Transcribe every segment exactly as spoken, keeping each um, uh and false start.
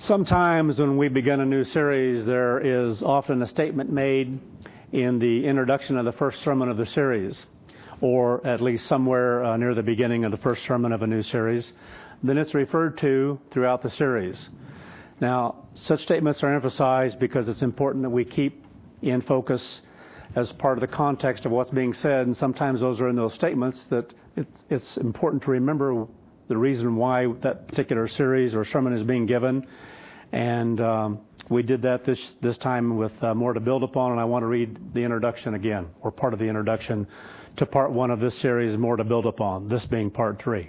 Sometimes when we begin a new series, there is often a statement made in the introduction of the first sermon of the series, or at least somewhere uh, near the beginning of the first sermon of a new series. Then it's referred to throughout the series. Now, such statements are emphasized because it's important that we keep in focus as part of the context of what's being said, and sometimes those are in those statements that it's, it's important to remember the reason why that particular series or sermon is being given. And um, we did that this this time with uh, more to build upon, and I want to read the introduction again, or part of the introduction to part one of this series, more to build upon, this being part three.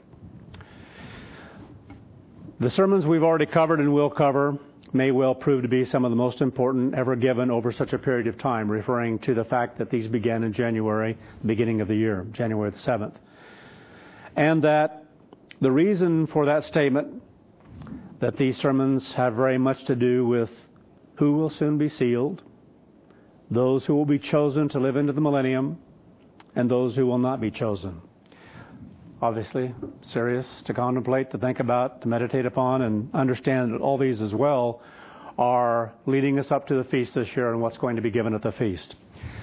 The sermons we've already covered and will cover may well prove to be some of the most important ever given over such a period of time, referring to the fact that these began in January, beginning of the year, January the seventh. And that the reason for that statement, that these sermons have very much to do with who will soon be sealed, those who will be chosen to live into the millennium, and those who will not be chosen. Obviously, serious to contemplate, to think about, to meditate upon, and understand that all these as well are leading us up to the feast this year and what's going to be given at the feast.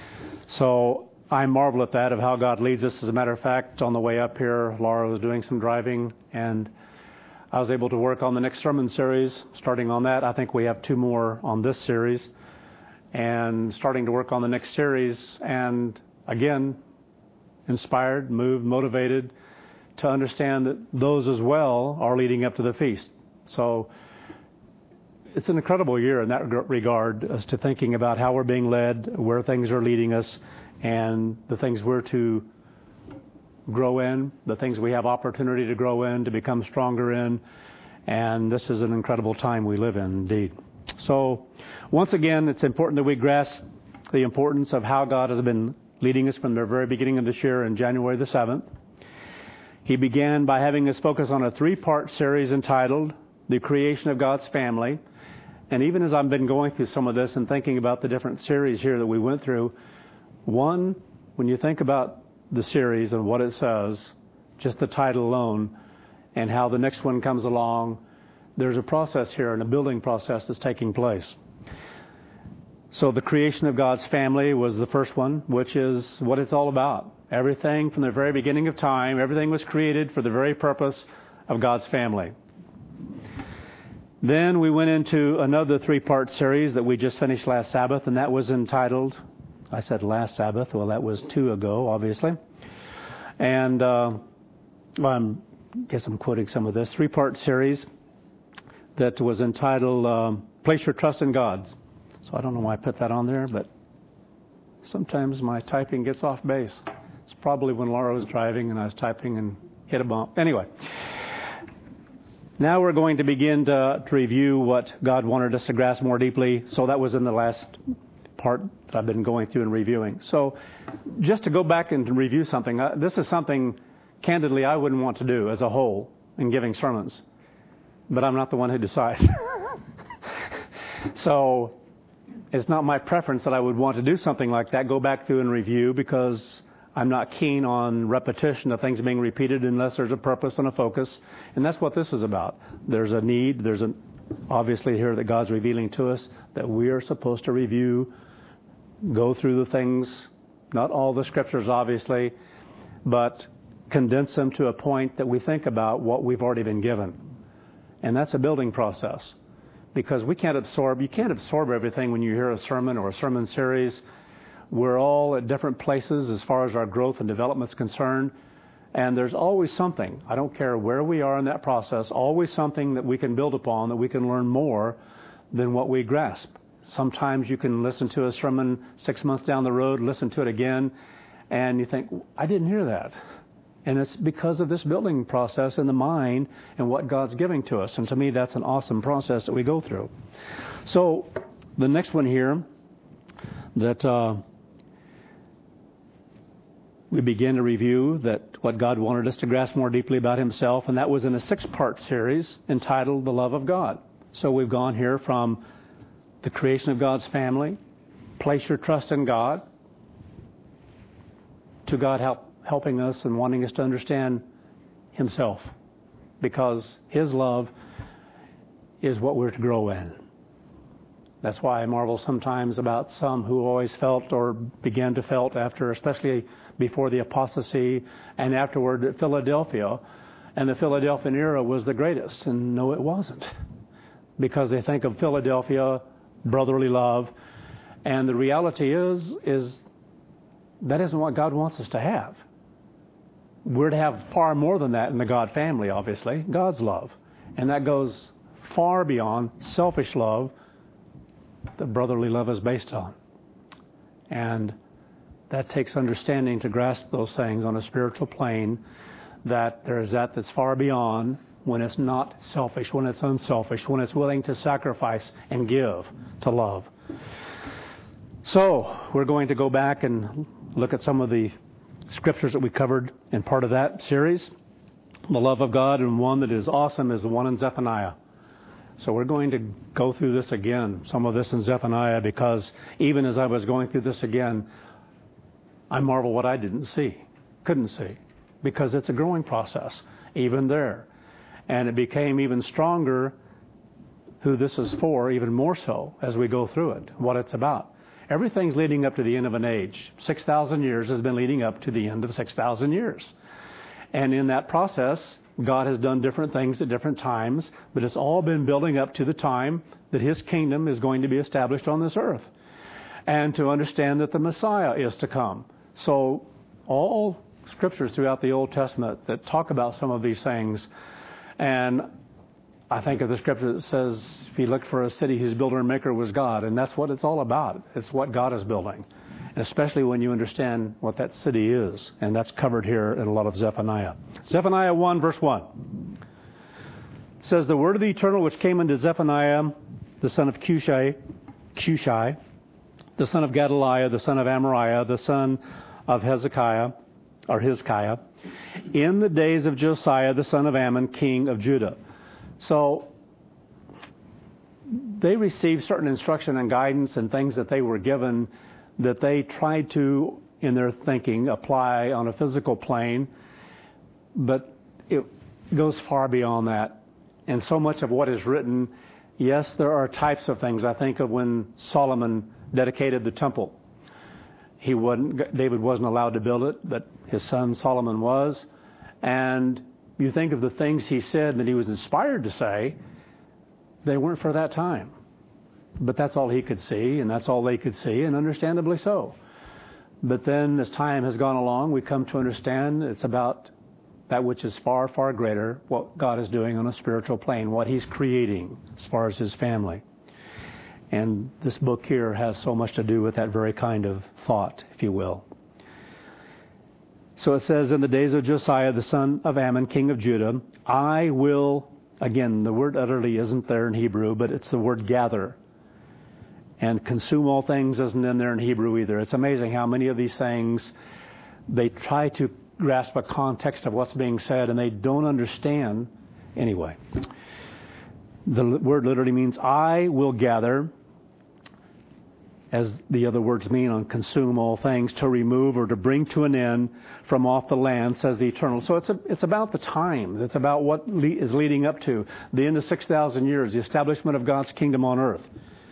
So I marvel at that, of how God leads us. As a matter of fact, on the way up here, Laura was doing some driving, and I was able to work on the next sermon series. Starting on that, I think we have two more on this series, and starting to work on the next series, and again, inspired, moved, motivated to understand that those as well are leading up to the feast. So it's an incredible year in that regard, as to thinking about how we're being led, where things are leading us, and the things we're to grow in, the things we have opportunity to grow in, to become stronger in. And this is an incredible time we live in, indeed. So once again, it's important that we grasp the importance of how God has been leading us from the very beginning of this year in January the seventh. He began by having us focus on a three-part series entitled The Creation of God's Family. And even as I've been going through some of this and thinking about the different series here that we went through, one, when you think about the series and what it says, just the title alone, and how the next one comes along, there's a process here and a building process that's taking place. So the creation of God's family was the first one, which is what it's all about. Everything from the very beginning of time, everything was created for the very purpose of God's family. Then we went into another three-part series that we just finished last Sabbath, and that was entitled, I said last Sabbath, well that was two ago, obviously. And uh, well, I'm, I guess I'm quoting some of this, three-part series that was entitled um, Place Your Trust in God. So I don't know why I put that on there, but sometimes my typing gets off base. It's probably when Laura was driving and I was typing and hit a bump. Anyway, now we're going to begin to, to review what God wanted us to grasp more deeply. So that was in the last part that I've been going through and reviewing. So just to go back and review something, uh, this is something, candidly, I wouldn't want to do as a whole in giving sermons. But I'm not the one who decides. So it's not my preference that I would want to do something like that, go back through and review, because I'm not keen on repetition of things being repeated unless there's a purpose and a focus. And that's what this is about. There's a need, there's an obviously here that God's revealing to us that we are supposed to review, go through the things, not all the scriptures obviously, but condense them to a point that we think about what we've already been given. And that's a building process. Because we can't absorb, you can't absorb everything when you hear a sermon or a sermon series. We're all at different places as far as our growth and development is concerned. And there's always something, I don't care where we are in that process, always something that we can build upon, that we can learn more than what we grasp. Sometimes you can listen to a sermon six months down the road, listen to it again, and you think, I didn't hear that. And it's because of this building process in the mind and what God's giving to us. And to me, that's an awesome process that we go through. So the next one here that uh, we begin to review, that what God wanted us to grasp more deeply about himself, and that was in a six-part series entitled The Love of God. So we've gone here from the creation of God's family, place your trust in God, to God help. helping us and wanting us to understand himself, because his love is what we're to grow in. That's why I marvel sometimes about some who always felt or began to felt after, especially before the apostasy and afterward at Philadelphia, and the Philadelphian era was the greatest. And no, it wasn't. Because they think of Philadelphia, brotherly love, and the reality is, is that isn't what God wants us to have. We're to have far more than that in the God family, obviously, God's love. And that goes far beyond selfish love that brotherly love is based on. And that takes understanding to grasp those things on a spiritual plane, that there is that that's far beyond, when it's not selfish, when it's unselfish, when it's willing to sacrifice and give to love. So we're going to go back and look at some of the scriptures that we covered in part of that series. The love of God, and one that is awesome is the one in Zephaniah. So we're going to go through this again, some of this in Zephaniah, because even as I was going through this again, I marvel what I didn't see, couldn't see, because it's a growing process, even there. And it became even stronger who this is for, even more so as we go through it, what it's about. Everything's leading up to the end of an age. six thousand years has been leading up to the end of six thousand years. And in that process, God has done different things at different times, but it's all been building up to the time that His kingdom is going to be established on this earth. And to understand that the Messiah is to come. So all scriptures throughout the Old Testament that talk about some of these things. And I think of the scripture that says, if you look for a city whose builder and maker was God, and that's what it's all about. It's what God is building, and especially when you understand what that city is. And that's covered here in a lot of Zephaniah. Zephaniah one, verse one. It says, the word of the Eternal which came unto Zephaniah, the son of Cushi, Cushi, the son of Gedaliah, the son of Amariah, the son of Hezekiah, or Hezekiah, in the days of Josiah, the son of Ammon, king of Judah. So they received certain instruction and guidance and things that they were given that they tried to, in their thinking, apply on a physical plane. But it goes far beyond that. And so much of what is written, yes, there are types of things. I think of when Solomon dedicated the temple. He wasn't, David wasn't allowed to build it, but his son Solomon was. And you think of the things he said that he was inspired to say, they weren't for that time. But that's all he could see, and that's all they could see, and understandably so. But then as time has gone along, we come to understand it's about that which is far, far greater, what God is doing on a spiritual plane, what He's creating as far as His family. And this book here has so much to do with that very kind of thought, if you will. So it says, in the days of Josiah, the son of Ammon, king of Judah, I will, again, the word utterly isn't there in Hebrew, but it's the word gather. And consume all things isn't in there in Hebrew either. It's amazing how many of these things, they try to grasp a context of what's being said, and they don't understand anyway. The word literally means, I will gather, as the other words mean on consume all things, to remove or to bring to an end from off the land, says the Eternal. So it's a, it's about the times. It's about what le- is leading up to the end of six thousand years, the establishment of God's kingdom on earth.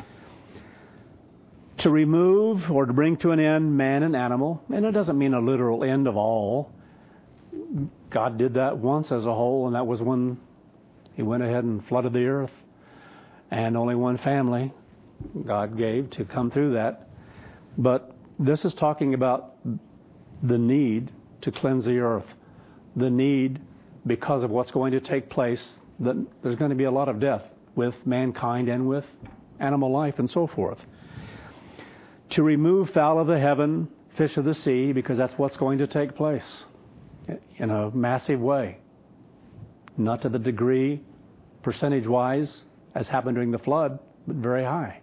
To remove or to bring to an end man and animal. And it doesn't mean a literal end of all. God did that once as a whole, and that was when He went ahead and flooded the earth. And only one family God gave to come through that. But this is talking about the need to cleanse the earth. The need, because of what's going to take place, that there's going to be a lot of death with mankind and with animal life and so forth. To remove fowl of the heaven, fish of the sea, because that's what's going to take place in a massive way. Not to the degree, percentage-wise, as happened during the flood, but very high.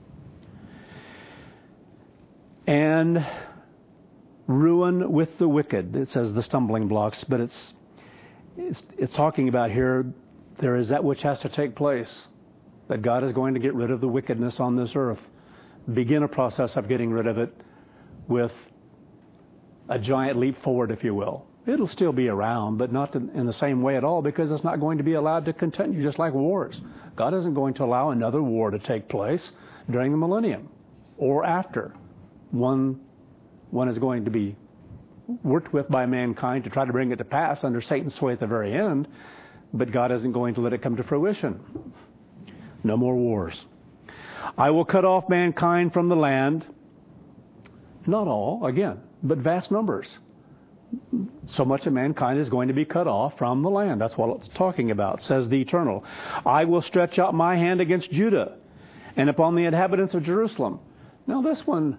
And ruin with the wicked. It says the stumbling blocks, but it's, it's it's talking about here, there is that which has to take place, that God is going to get rid of the wickedness on this earth. Begin a process of getting rid of it with a giant leap forward, if you will. It'll still be around, but not in the same way at all, because it's not going to be allowed to continue, just like wars. God isn't going to allow another war to take place during the millennium or after. One, one is going to be worked with by mankind to try to bring it to pass under Satan's sway at the very end, but God isn't going to let it come to fruition. No more wars. I will cut off mankind from the land. Not all, again, but vast numbers. So much of mankind is going to be cut off from the land. That's what it's talking about, says the Eternal. I will stretch out my hand against Judah and upon the inhabitants of Jerusalem. Now this one,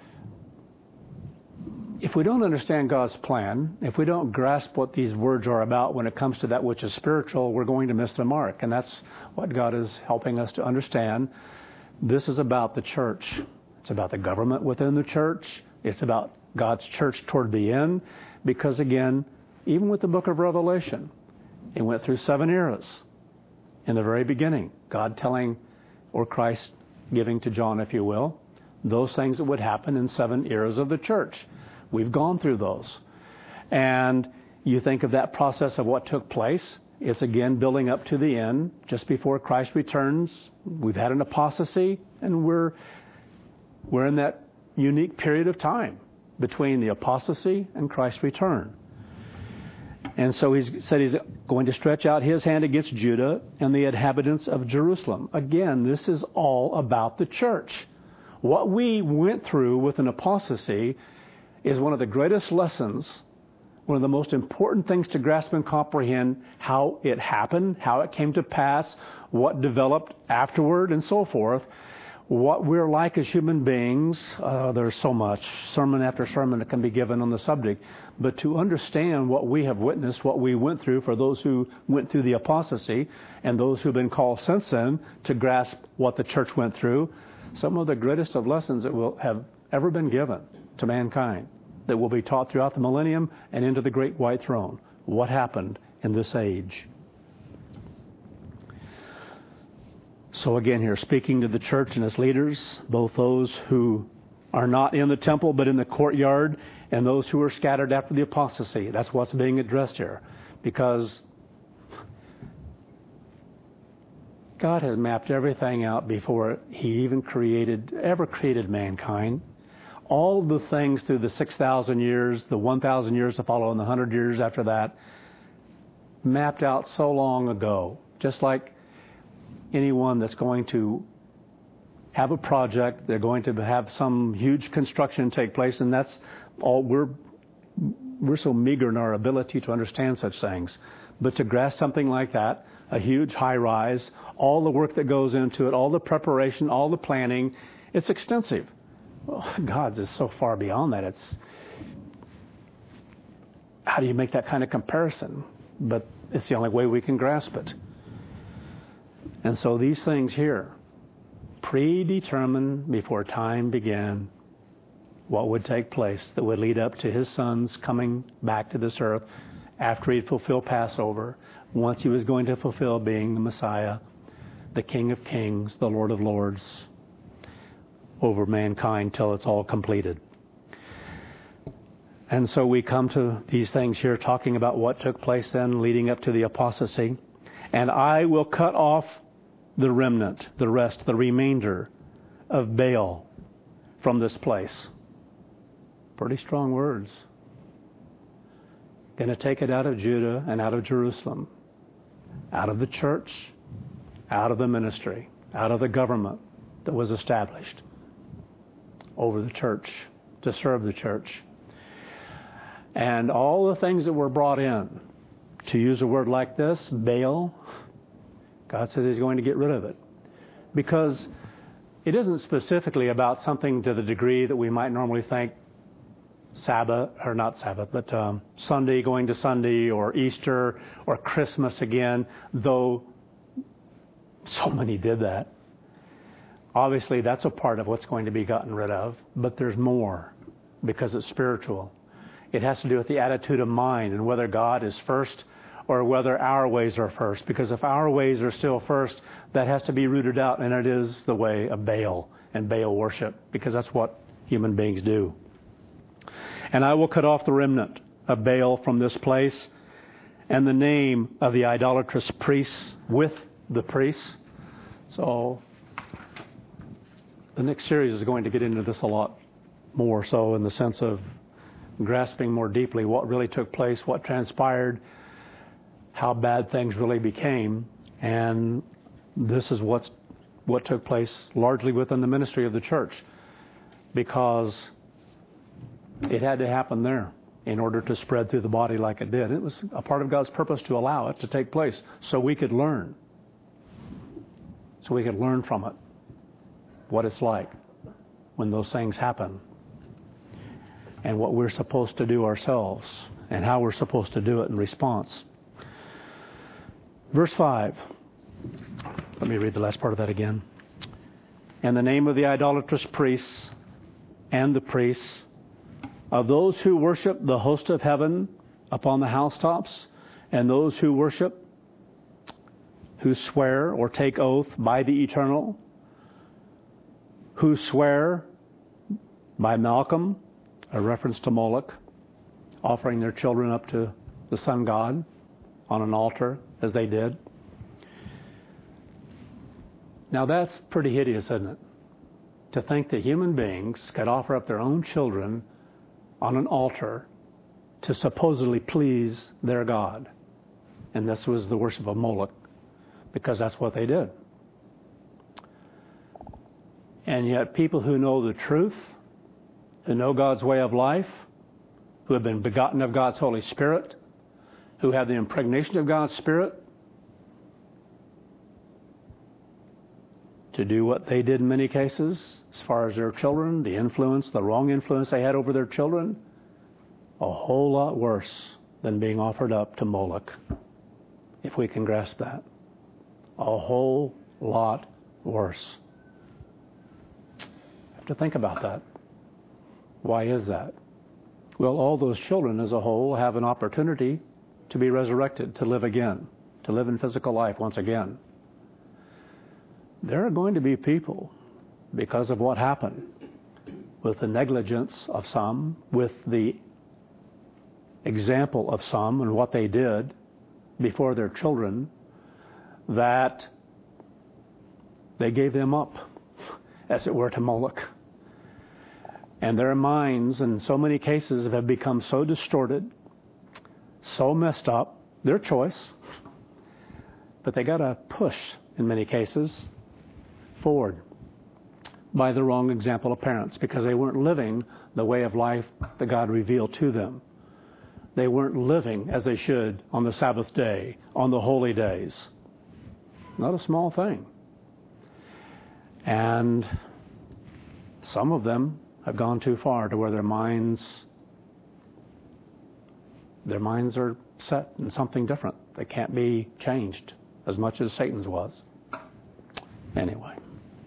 if we don't understand God's plan, if we don't grasp what these words are about when it comes to that which is spiritual, we're going to miss the mark. And that's what God is helping us to understand. This is about the church. It's about the government within the church. It's about God's church toward the end. Because again, even with the book of Revelation, it went through seven eras. In the very beginning, God telling, or Christ giving to John, if you will, those things that would happen in seven eras of the church. We've gone through those. And you think of that process of what took place. It's again building up to the end, just before Christ returns. We've had an apostasy, and we're we're in that unique period of time between the apostasy and Christ's return. And so he said he's going to stretch out his hand against Judah and the inhabitants of Jerusalem. Again, this is all about the church. What we went through with an apostasy is one of the greatest lessons, one of the most important things to grasp and comprehend, how it happened, how it came to pass, what developed afterward, and so forth. What we're like as human beings, uh, there's so much, sermon after sermon that can be given on the subject. But to understand what we have witnessed, what we went through for those who went through the apostasy and those who've been called since then, to grasp what the church went through, some of the greatest of lessons that will have ever been given to mankind, that will be taught throughout the millennium and into the great white throne. What happened in this age? So again here, speaking to the church and its leaders, both those who are not in the temple but in the courtyard, and those who are scattered after the apostasy. That's what's being addressed here. Because God has mapped everything out before He even created, ever created mankind. All the things through the six thousand years, the one thousand years to follow, and the one hundred years after that, mapped out so long ago. Just like anyone that's going to have a project, they're going to have some huge construction take place, and that's all. We're we're so meager in our ability to understand such things. But to grasp something like that, a huge high rise, all the work that goes into it, all the preparation, all the planning, it's extensive. Well, God's is so far beyond that. It's, how do you make that kind of comparison? But it's the only way we can grasp it. And so these things here, predetermined before time began, what would take place that would lead up to His Son's coming back to this earth after He'd fulfilled Passover, once He was going to fulfill being the Messiah, the King of Kings, the Lord of Lords, over mankind till it's all completed. And so we come to these things here talking about what took place then leading up to the apostasy. And I will cut off the remnant, the rest, the remainder of Baal from this place. Pretty strong words. Going to take it out of Judah and out of Jerusalem, out of the church, out of the ministry, out of the government that was established over the church, to serve the church. And all the things that were brought in, to use a word like this, Baal, God says He's going to get rid of it. Because it isn't specifically about something to the degree that we might normally think Sabbath, or not Sabbath, but um, Sunday going to Sunday, or Easter, or Christmas again, though so many did that. Obviously, that's a part of what's going to be gotten rid of, but there's more because it's spiritual. It has to do with the attitude of mind and whether God is first or whether our ways are first. Because if our ways are still first, that has to be rooted out, and it is the way of Baal and Baal worship, because that's what human beings do. And I will cut off the remnant of Baal from this place, and the name of the idolatrous priests with the priests. So the next series is going to get into this a lot more so, in the sense of grasping more deeply what really took place, what transpired, how bad things really became. And this is what's what took place largely within the ministry of the church, because it had to happen there in order to spread through the body like it did. It was a part of God's purpose to allow it to take place so we could learn. So we could learn from it what it's like when those things happen, and what we're supposed to do ourselves, and how we're supposed to do it in response. Verse five. Let me read the last part of that again. And the name of the idolatrous priests and the priests of those who worship the host of heaven upon the housetops, and those who worship, who swear or take oath by the eternal, who swear by Malcolm, a reference to Moloch, offering their children up to the sun god on an altar, as they did. Now that's pretty hideous, isn't it? To think that human beings could offer up their own children on an altar to supposedly please their God. And this was the worship of Moloch, because that's what they did. And yet people who know the truth, who know God's way of life, who have been begotten of God's Holy Spirit, who have the impregnation of God's Spirit, to do what they did in many cases, as far as their children, the influence, the wrong influence they had over their children, a whole lot worse than being offered up to Moloch, if we can grasp that. A whole lot worse. Have to think about that. Why is that? Well, all those children as a whole have an opportunity to be resurrected, to live again, to live in physical life once again. There are going to be people, because of what happened, with the negligence of some, with the example of some and what they did before their children, that they gave them up, as it were, to Moloch. And their minds, in so many cases, have become so distorted, so messed up, their choice, but they got to push, in many cases, forward by the wrong example of parents, because they weren't living the way of life that God revealed to them. They weren't living as they should on the Sabbath day, on the holy days. Not a small thing. And some of them have gone too far to where their minds their minds are set in something different that can't be changed as much as Satan's was. Anyway.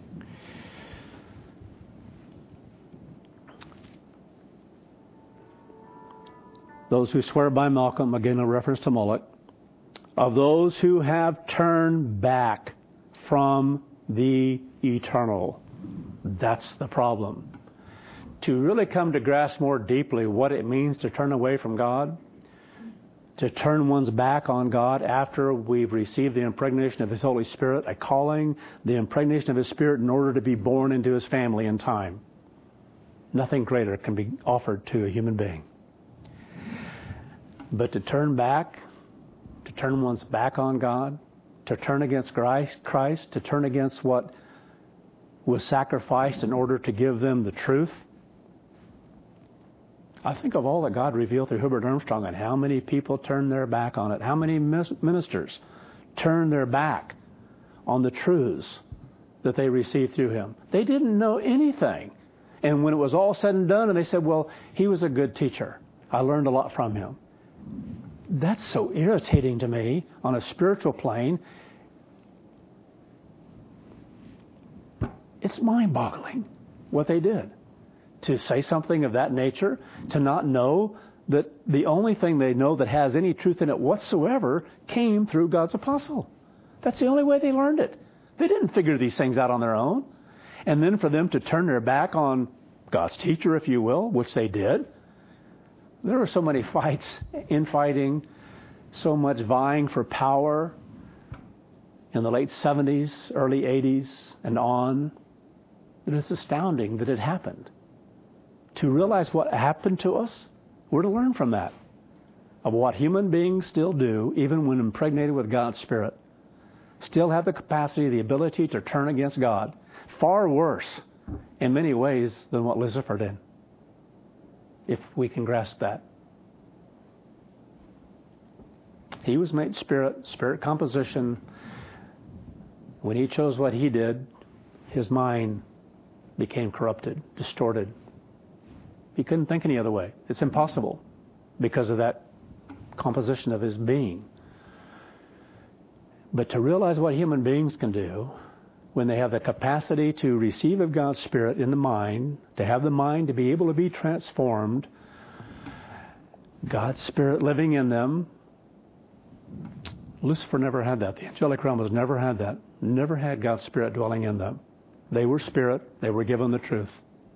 Those who swear by Malcolm, again a reference to Moloch, of those who have turned back from the eternal. That's the problem. To really come to grasp more deeply what it means to turn away from God, to turn one's back on God after we've received the impregnation of His Holy Spirit, a calling, the impregnation of His Spirit in order to be born into His family in time. Nothing greater can be offered to a human being. But to turn back, to turn one's back on God, to turn against Christ, to turn against what was sacrificed in order to give them the truth. I think of all that God revealed through Herbert Armstrong and how many people turned their back on it. How many ministers turned their back on the truths that they received through him. They didn't know anything. And when it was all said and done, and they said, well, he was a good teacher. I learned a lot from him. That's so irritating to me on a spiritual plane. It's mind-boggling what they did. To say something of that nature, to not know that the only thing they know that has any truth in it whatsoever came through God's apostle. That's the only way they learned it. They didn't figure these things out on their own. And then for them to turn their back on God's teacher, if you will, which they did, There were so many fights, infighting, so much vying for power in the late seventies, early eighties, and on, that it's astounding that it happened. To realize what happened to us, we're to learn from that, of what human beings still do, even when impregnated with God's Spirit. Still have the capacity, the ability to turn against God. Far worse, in many ways, than what Lucifer did, if we can grasp that. He was made spirit, spirit composition. When he chose what he did, his mind became corrupted, distorted. He couldn't think any other way. It's impossible because of that composition of his being. But to realize what human beings can do when they have the capacity to receive of God's Spirit in the mind, to have the mind to be able to be transformed, God's Spirit living in them. Lucifer never had that. The angelic realm has never had that. Never had God's Spirit dwelling in them. They were spirit. They were given the truth.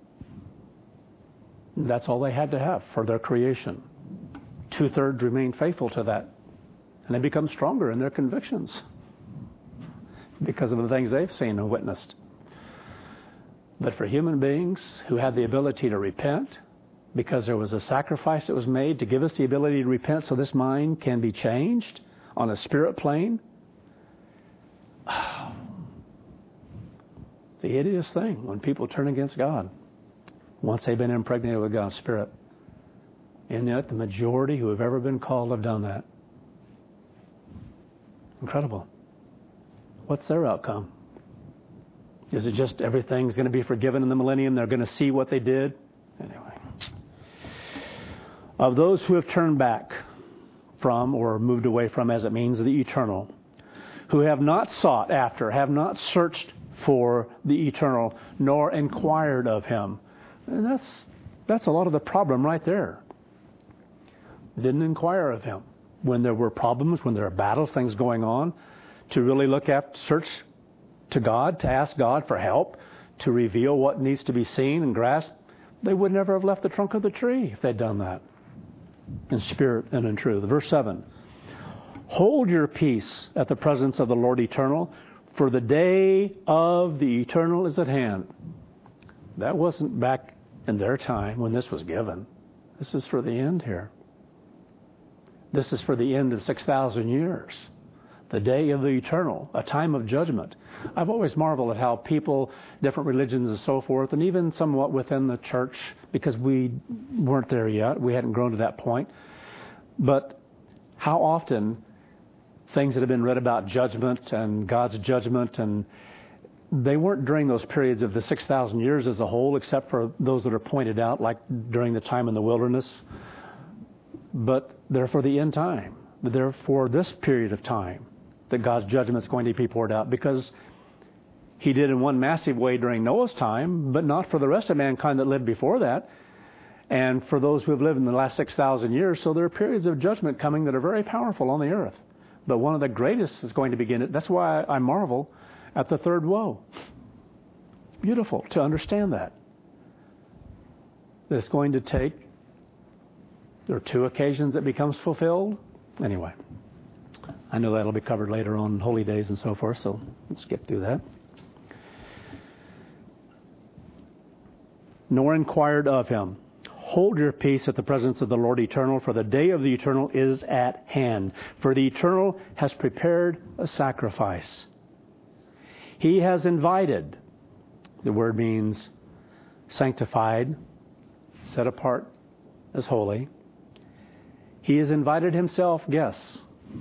That's all they had to have for their creation. Two-thirds remain faithful to that. And they become stronger in their convictions because of the things they've seen and witnessed. But for human beings who had the ability to repent, because there was a sacrifice that was made to give us the ability to repent so this mind can be changed on a spirit plane, it's the hideous thing when people turn against God once they've been impregnated with God's Spirit. And yet the majority who have ever been called have done that. Incredible. What's their outcome? Is it just everything's going to be forgiven in the millennium? They're going to see what they did? Anyway. Of those who have turned back from or moved away from, as it means, the eternal, who have not sought after, have not searched for the eternal, nor inquired of him. And that's that's a lot of the problem right there. Didn't inquire of him. When there were problems, when there are battles, things going on, to really look at, search to God, to ask God for help, to reveal what needs to be seen and grasped, they would never have left the trunk of the tree if they'd done that in spirit and in truth. Verse seven, hold your peace at the presence of the Lord eternal, for the day of the eternal is at hand. That wasn't back in their time when this was given. This is for the end here. This is for the end of six thousand years. The day of the eternal, a time of judgment. I've always marveled at how people, different religions and so forth, and even somewhat within the church, because we weren't there yet, we hadn't grown to that point, but how often things that have been read about judgment and God's judgment, and they weren't during those periods of the six thousand years as a whole, except for those that are pointed out, like during the time in the wilderness. But they're for the end time. They're for this period of time that God's judgment is going to be poured out, because he did in one massive way during Noah's time, but not for the rest of mankind that lived before that, and for those who have lived in the last six thousand years. So there are periods of judgment coming that are very powerful on the earth. But one of the greatest is going to begin. That's why I marvel at the third woe. Beautiful to understand that. That it's going to take, there are two occasions it becomes fulfilled. Anyway, I know that'll be covered later on holy days and so forth, so let's skip through that. Nor inquired of him. Hold your peace at the presence of the Lord eternal, for the day of the eternal is at hand. For the eternal has prepared a sacrifice. He has invited. The word means sanctified, set apart as holy. He has invited himself guests.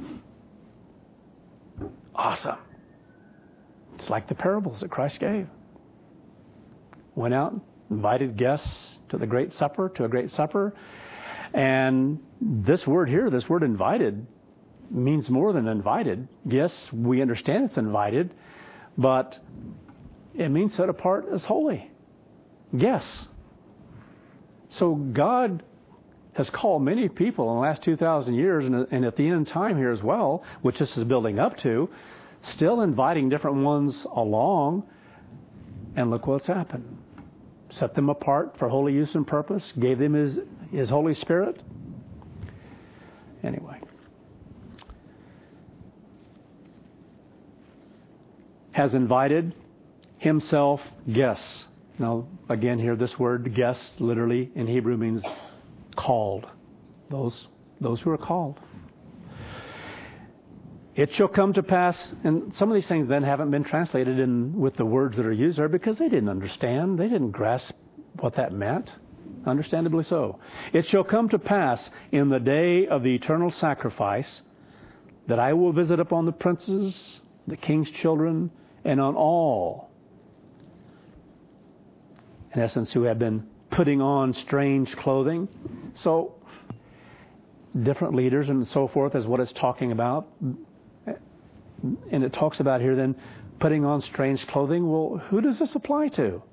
Awesome. It's like the parables that Christ gave. Went out, invited guests to the great supper, to a great supper. And this word here, this word invited, means more than invited. Yes, we understand it's invited, but it means set apart as holy. Guests. So God has called many people in the last two thousand years, and, and at the end time here as well, which this is building up to, still inviting different ones along. And look what's happened. Set them apart for holy use and purpose, gave them His, His Holy Spirit, Anyway. Has invited himself guests. Now, again, here this word guests literally in Hebrew means called. Those, those who are called. It shall come to pass, and some of these things then haven't been translated in with the words that are used there because they didn't understand. They didn't grasp what that meant. Understandably so. It shall come to pass in the day of the eternal sacrifice that I will visit upon the princes, the king's children, and on all, in essence, who have been putting on strange clothing. So, different leaders and so forth is what it's talking about. And it talks about here then putting on strange clothing. Well, who does this apply to?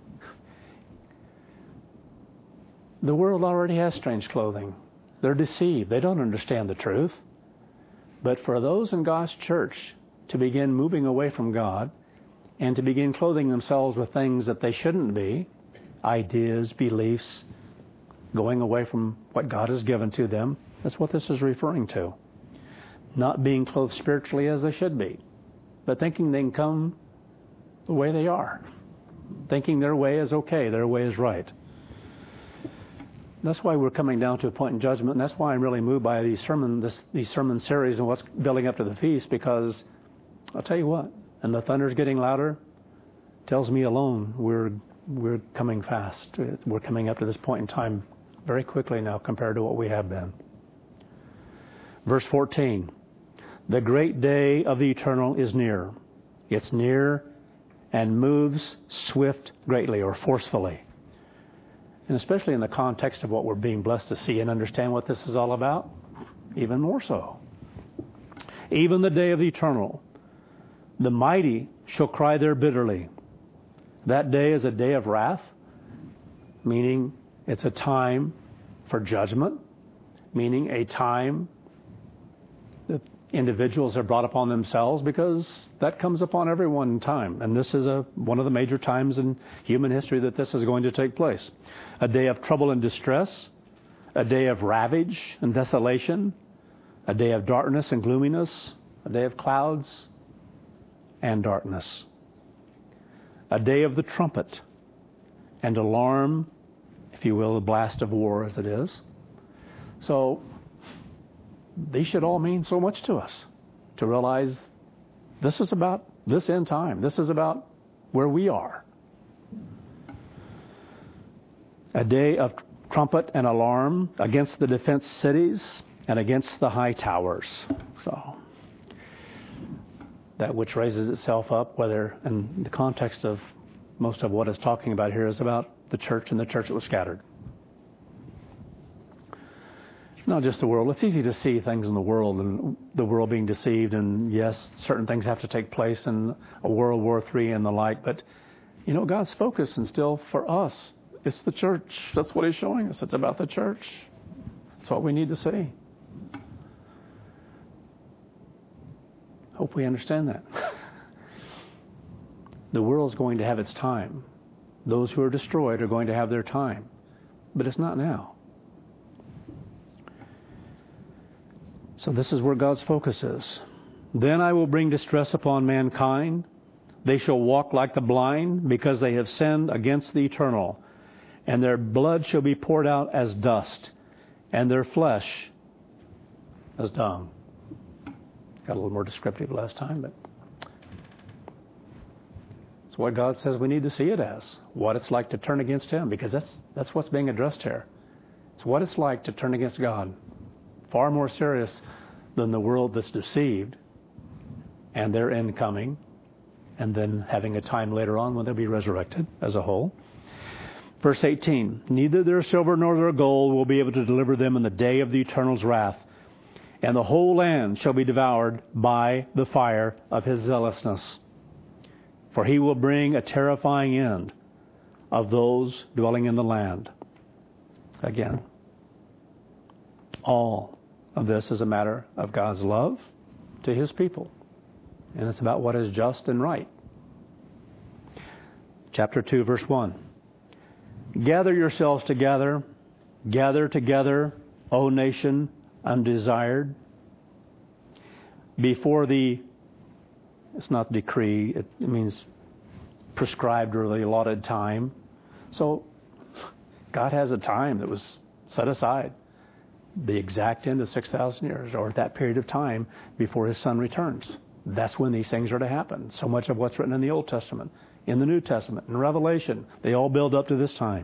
The world already has strange clothing. They're deceived. They don't understand the truth. But for those in God's church to begin moving away from God and to begin clothing themselves with things that they shouldn't be, ideas, beliefs, going away from what God has given to them, that's what this is referring to. Not being clothed spiritually as they should be, but thinking they can come the way they are. Thinking their way is okay, their way is right. That's why we're coming down to a point in judgment, and that's why I'm really moved by these sermon, this, these sermon series and what's building up to the feast, because I'll tell you what, and the thunder's getting louder, tells me alone we're we're coming fast. We're coming up to this point in time very quickly now compared to what we have been. Verse fourteen. The great day of the eternal is near. It's near and moves swift greatly or forcefully. And especially in the context of what we're being blessed to see and understand what this is all about, even more so. Even the day of the eternal, the mighty shall cry there bitterly. That day is a day of wrath, meaning it's a time for judgment, meaning a time that individuals are brought upon themselves, because that comes upon everyone in time. And this is a one of the major times in human history that this is going to take place. A day of trouble and distress, a day of ravage and desolation, a day of darkness and gloominess, a day of clouds and darkness, a day of the trumpet and alarm, if you will, the blast of war as it is. So these should all mean so much to us, to realize this is about this end time. This is about where we are. A day of trumpet and alarm against the defense cities and against the high towers. So that which raises itself up, whether in the context of most of what it's talking about here is about the church and the church that was scattered. Not just the world. It's easy to see things in the world and the world being deceived, and yes, certain things have to take place in a World War Three and the like, but you know, God's focus and still for us, it's the church. That's what He's showing us. It's about the church. That's what we need to see. Hope we understand that. The world's going to have its time. Those who are destroyed are going to have their time, but it's not now. So this is where God's focus is. Then I will bring distress upon mankind. They shall walk like the blind, because they have sinned against the eternal. And their blood shall be poured out as dust, and their flesh as dung. Got a little more descriptive last time, but it's what God says we need to see it as. What it's like to turn against Him, because that's that's what's being addressed here. It's what it's like to turn against God. Far more serious than the world that's deceived and their end coming, and then having a time later on when they'll be resurrected as a whole. Verse eighteen, neither their silver nor their gold will be able to deliver them in the day of the Eternal's wrath, and the whole land shall be devoured by the fire of His zealousness. For He will bring a terrifying end of those dwelling in the land. Again, all of this is a matter of God's love to His people. And it's about what is just and right. Chapter two, verse one. Gather yourselves together, gather together, O nation, undesired. Before the, it's not decree, it, it means prescribed or the allotted time. So God has a time that was set aside, the exact end of six thousand years, or that period of time before His Son returns. That's when these things are to happen. So much of what's written in the Old Testament, in the New Testament, in Revelation, they all build up to this time.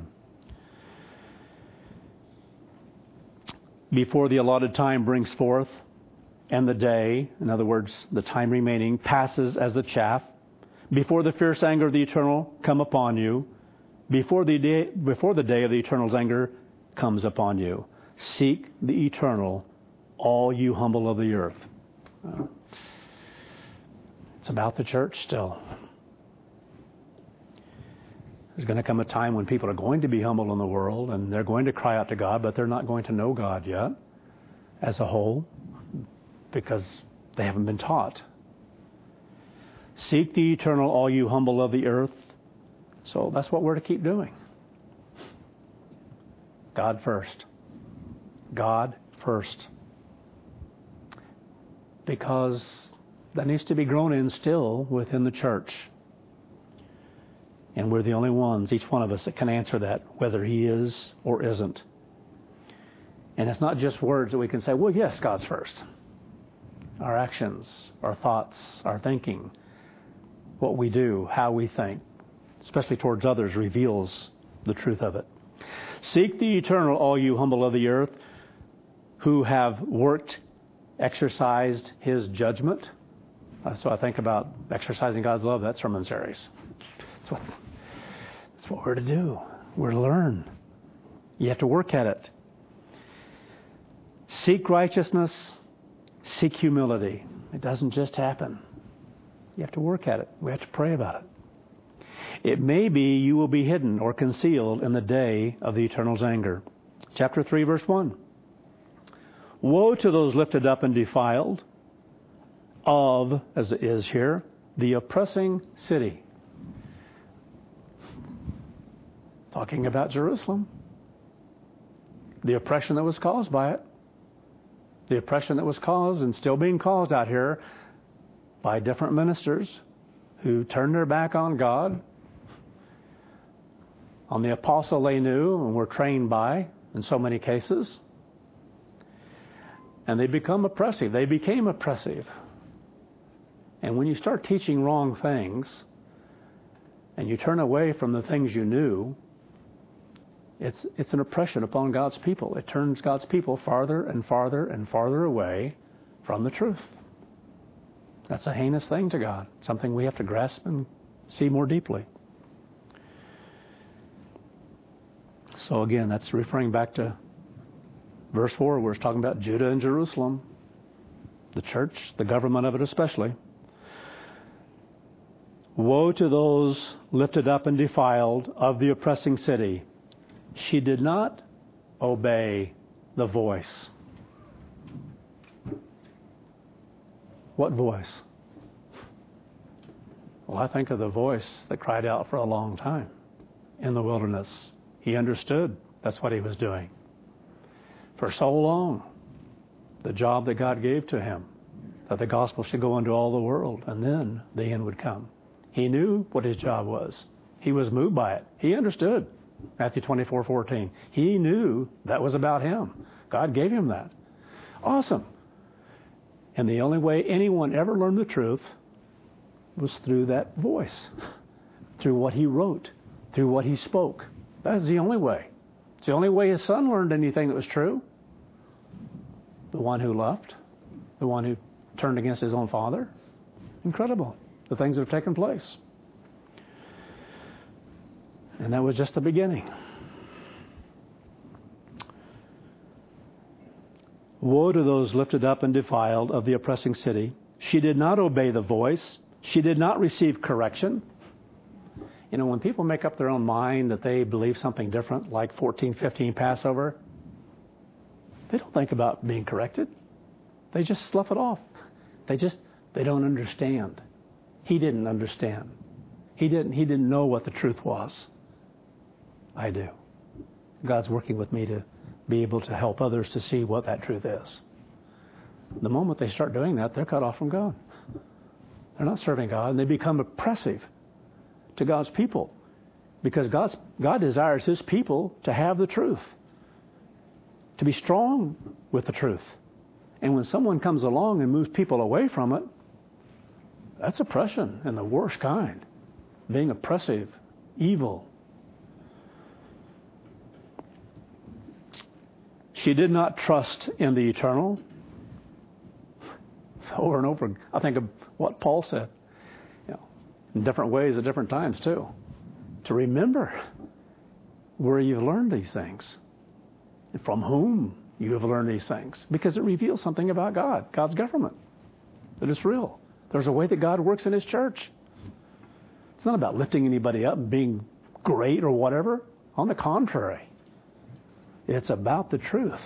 Before the allotted time brings forth, and the day, in other words, the time remaining, passes as the chaff, before the fierce anger of the Eternal come upon you, before the day, before the day of the Eternal's anger comes upon you. Seek the Eternal, all you humble of the earth. Uh, it's about the church still. There's going to come a time when people are going to be humble in the world, and they're going to cry out to God, but they're not going to know God yet as a whole, because they haven't been taught. Seek the Eternal, all you humble of the earth. So that's what we're to keep doing. God first. God first. Because that needs to be grown in still within the church. And we're the only ones, each one of us, that can answer that, whether He is or isn't. And it's not just words that we can say, well, yes, God's first. Our actions, our thoughts, our thinking, what we do, how we think, especially towards others, reveals the truth of it. Seek the Eternal, all you humble of the earth, who have worked, exercised His judgment. So I think about exercising God's love, that sermon series. That's what, that's what we're to do. We're to learn. You have to work at it. Seek righteousness. Seek humility. It doesn't just happen. You have to work at it. We have to pray about it. It may be you will be hidden or concealed in the day of the Eternal's anger. Chapter three, verse one. Woe to those lifted up and defiled of, as it is here, the oppressing city. Talking about Jerusalem. The oppression that was caused by it. The oppression that was caused and still being caused out here by different ministers who turned their back on God, on the apostle they knew and were trained by in so many cases. And they become oppressive. They became oppressive. And when you start teaching wrong things and you turn away from the things you knew, it's it's an oppression upon God's people. It turns God's people farther and farther and farther away from the truth. That's a heinous thing to God, something we have to grasp and see more deeply. So again, that's referring back to verse four, where it's talking about Judah and Jerusalem, the church, the government of it especially. Woe to those lifted up and defiled of the oppressing city. She did not obey the voice. What voice? Well, I think of the voice that cried out for a long time in the wilderness. He understood that's what he was doing. For so long, the job that God gave to him, that the gospel should go into all the world, and then the end would come. He knew what his job was. He was moved by it. He understood. Matthew twenty-four fourteen. He knew that was about him. God gave him that. Awesome. And the only way anyone ever learned the truth was through that voice, through what he wrote, through what he spoke. That's the only way. It's the only way his son learned anything that was true. The one who left, the one who turned against his own father. Incredible, the things that have taken place. And that was just the beginning. Woe to those lifted up and defiled of the oppressing city. She did not obey the voice. She did not receive correction. You know, when people make up their own mind that they believe something different, like fourteen fifteen Passover, they don't think about being corrected. They just slough it off. They just, they don't understand. He didn't understand. He didn't, he didn't know what the truth was. I do. God's working with me to be able to help others to see what that truth is. The moment they start doing that, they're cut off from God. They're not serving God, and they become oppressive to God's people because God's, God desires His people to have the truth, to be strong with the truth. And when someone comes along and moves people away from it, that's oppression and the worst kind. Being oppressive, evil. She did not trust in the eternal. Over and over, I think of what Paul said, you know, in different ways at different times too. To remember where you've learned these things and from whom you have learned these things, because it reveals something about God, God's government, that it's real. There's a way that God works in His church. It's not about lifting anybody up and being great or whatever. On the contrary, it's about the truth.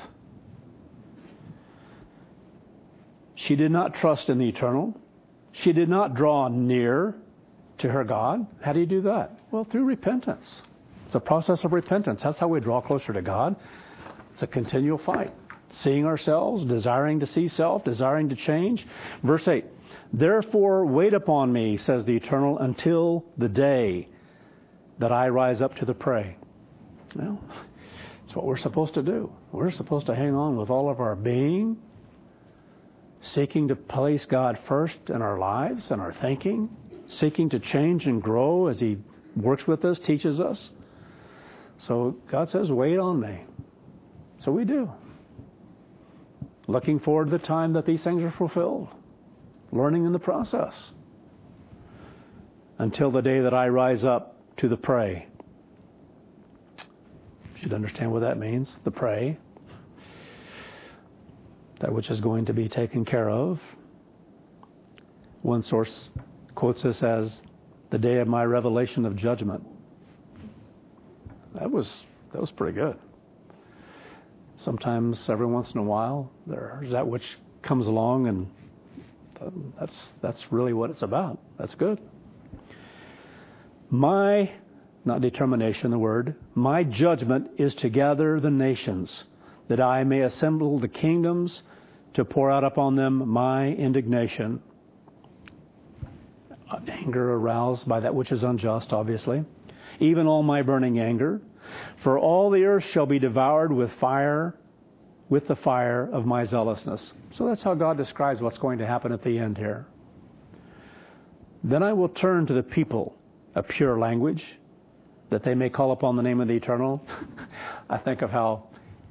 She did not trust in the eternal. She did not draw near to her God. How do you do that? Well, through repentance. It's a process of repentance. That's how we draw closer to God. It's a continual fight. Seeing ourselves, desiring to see self, desiring to change. Verse eight. Therefore wait upon me, says the Eternal, until the day that I rise up to the prey. Well, it's what we're supposed to do. We're supposed to hang on with all of our being, seeking to place God first in our lives and our thinking, seeking to change and grow as He works with us, teaches us. So God says, wait on me. So we do. Looking forward to the time that these things are fulfilled. Learning in the process. Until the day that I rise up to the prey. You should understand what that means, the prey. That which is going to be taken care of. One source quotes this as the day of my revelation of judgment. That was that was pretty good. Sometimes, every once in a while, there's that which comes along, and that's that's really what it's about. That's good. My, not determination, the word, my judgment is to gather the nations, that I may assemble the kingdoms to pour out upon them my indignation. Anger aroused by that which is unjust, obviously. Even all my burning anger. For all the earth shall be devoured with fire, with the fire of my zealousness. So that's how God describes what's going to happen at the end here. Then I will turn to the people a pure language, that they may call upon the name of the Eternal. I think of how,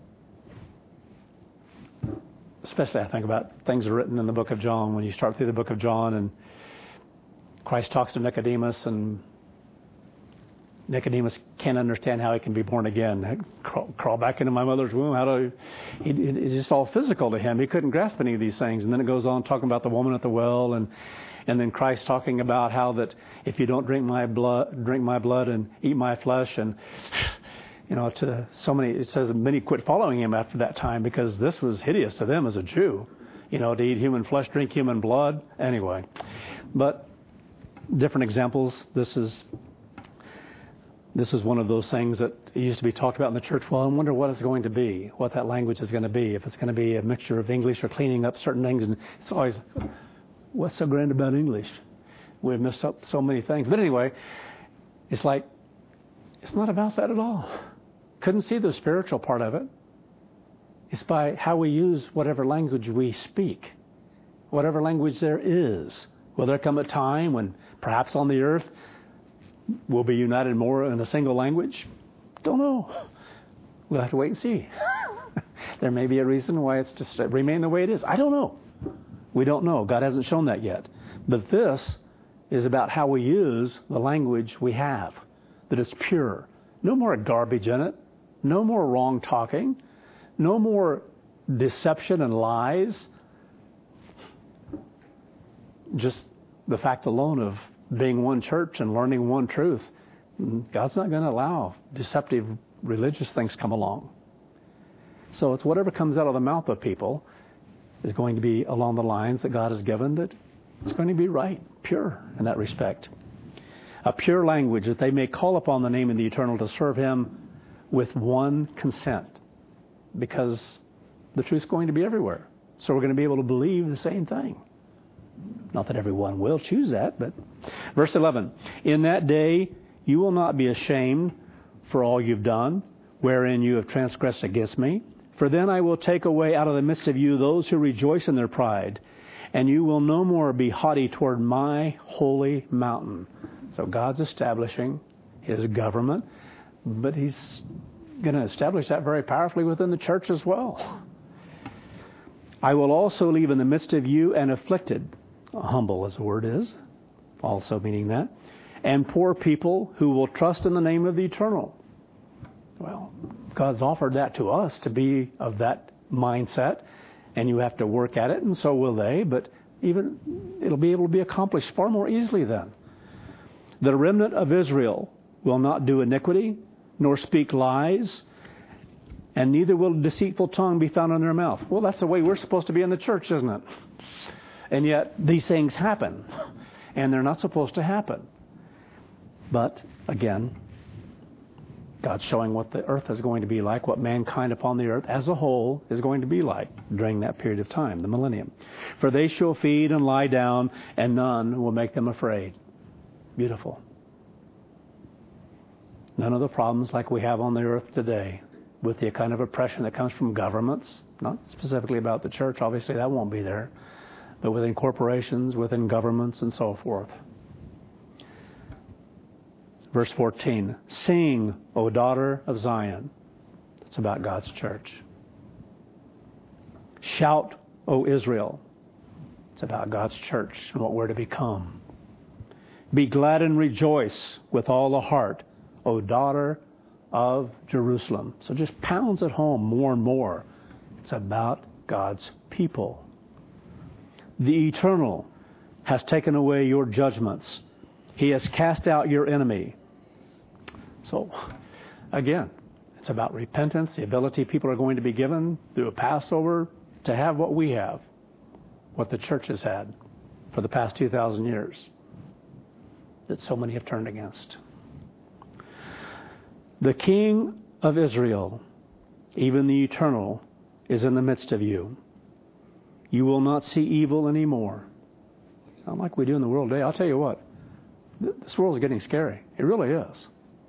especially I think about things written in the book of John, when you start through the book of John and Christ talks to Nicodemus, and Nicodemus can't understand how he can be born again. Crawl, crawl back into my mother's womb. How do I, it, it's just all physical to him. He couldn't grasp any of these things. And then it goes on talking about the woman at the well, and and then Christ talking about how that if you don't drink my blood, drink my blood and eat my flesh, and you know, to so many, it says many quit following him after that time because this was hideous to them as a Jew. You know, to eat human flesh, drink human blood. Anyway, but different examples. This is. This is one of those things that used to be talked about in the church. Well, I wonder what it's going to be, what that language is going to be, if it's going to be a mixture of English or cleaning up certain things. And it's always, what's so grand about English? We've missed up so many things. But anyway, it's like, it's not about that at all. Couldn't see the spiritual part of it. It's by how we use whatever language we speak, whatever language there is. Will there come a time when perhaps on the earth, we'll be united more in a single language? Don't know. We'll have to wait and see. There may be a reason why it's just remain the way it is. I don't know. We don't know. God hasn't shown that yet. But this is about how we use the language we have, that it's pure. No more garbage in it. No more wrong talking. No more deception and lies. Just the fact alone of being one church and learning one truth. God's not going to allow deceptive religious things come along. So it's whatever comes out of the mouth of people is going to be along the lines that God has given, that it's going to be right, pure in that respect. A pure language that they may call upon the name of the Eternal to serve Him with one consent. Because the truth's going to be everywhere. So we're going to be able to believe the same thing. Not that everyone will choose that, but verse eleven, in that day you will not be ashamed for all you've done, wherein you have transgressed against me. For then I will take away out of the midst of you those who rejoice in their pride, and you will no more be haughty toward my holy mountain. So God's establishing His government, but He's going to establish that very powerfully within the church as well. I will also leave in the midst of you an afflicted, humble as the word is, also meaning that, and poor people who will trust in the name of the Eternal. Well, God's offered that to us to be of that mindset, and you have to work at it, and so will they, but even it'll be able to be accomplished far more easily then. The remnant of Israel will not do iniquity, nor speak lies, and neither will a deceitful tongue be found in their mouth. Well, that's the way we're supposed to be in the church, isn't it? And yet these things happen, and they're not supposed to happen. But, again, God's showing what the earth is going to be like, what mankind upon the earth as a whole is going to be like during that period of time, the millennium. For they shall feed and lie down, and none will make them afraid. Beautiful. None of the problems like we have on the earth today with the kind of oppression that comes from governments, not specifically about the church, obviously that won't be there, but within corporations, within governments, and so forth. Verse fourteen, sing, O daughter of Zion. It's about God's church. Shout, O Israel. It's about God's church and what we're to become. Be glad and rejoice with all the heart, O daughter of Jerusalem. So just pounds at home more and more. It's about God's people. The Eternal has taken away your judgments. He has cast out your enemy. So, again, it's about repentance, the ability people are going to be given through a Passover to have what we have, what the church has had for the past two thousand years that so many have turned against. The King of Israel, even the Eternal, is in the midst of you. You will not see evil anymore. Not like we do in the world today. I'll tell you what, this world is getting scary. It really is.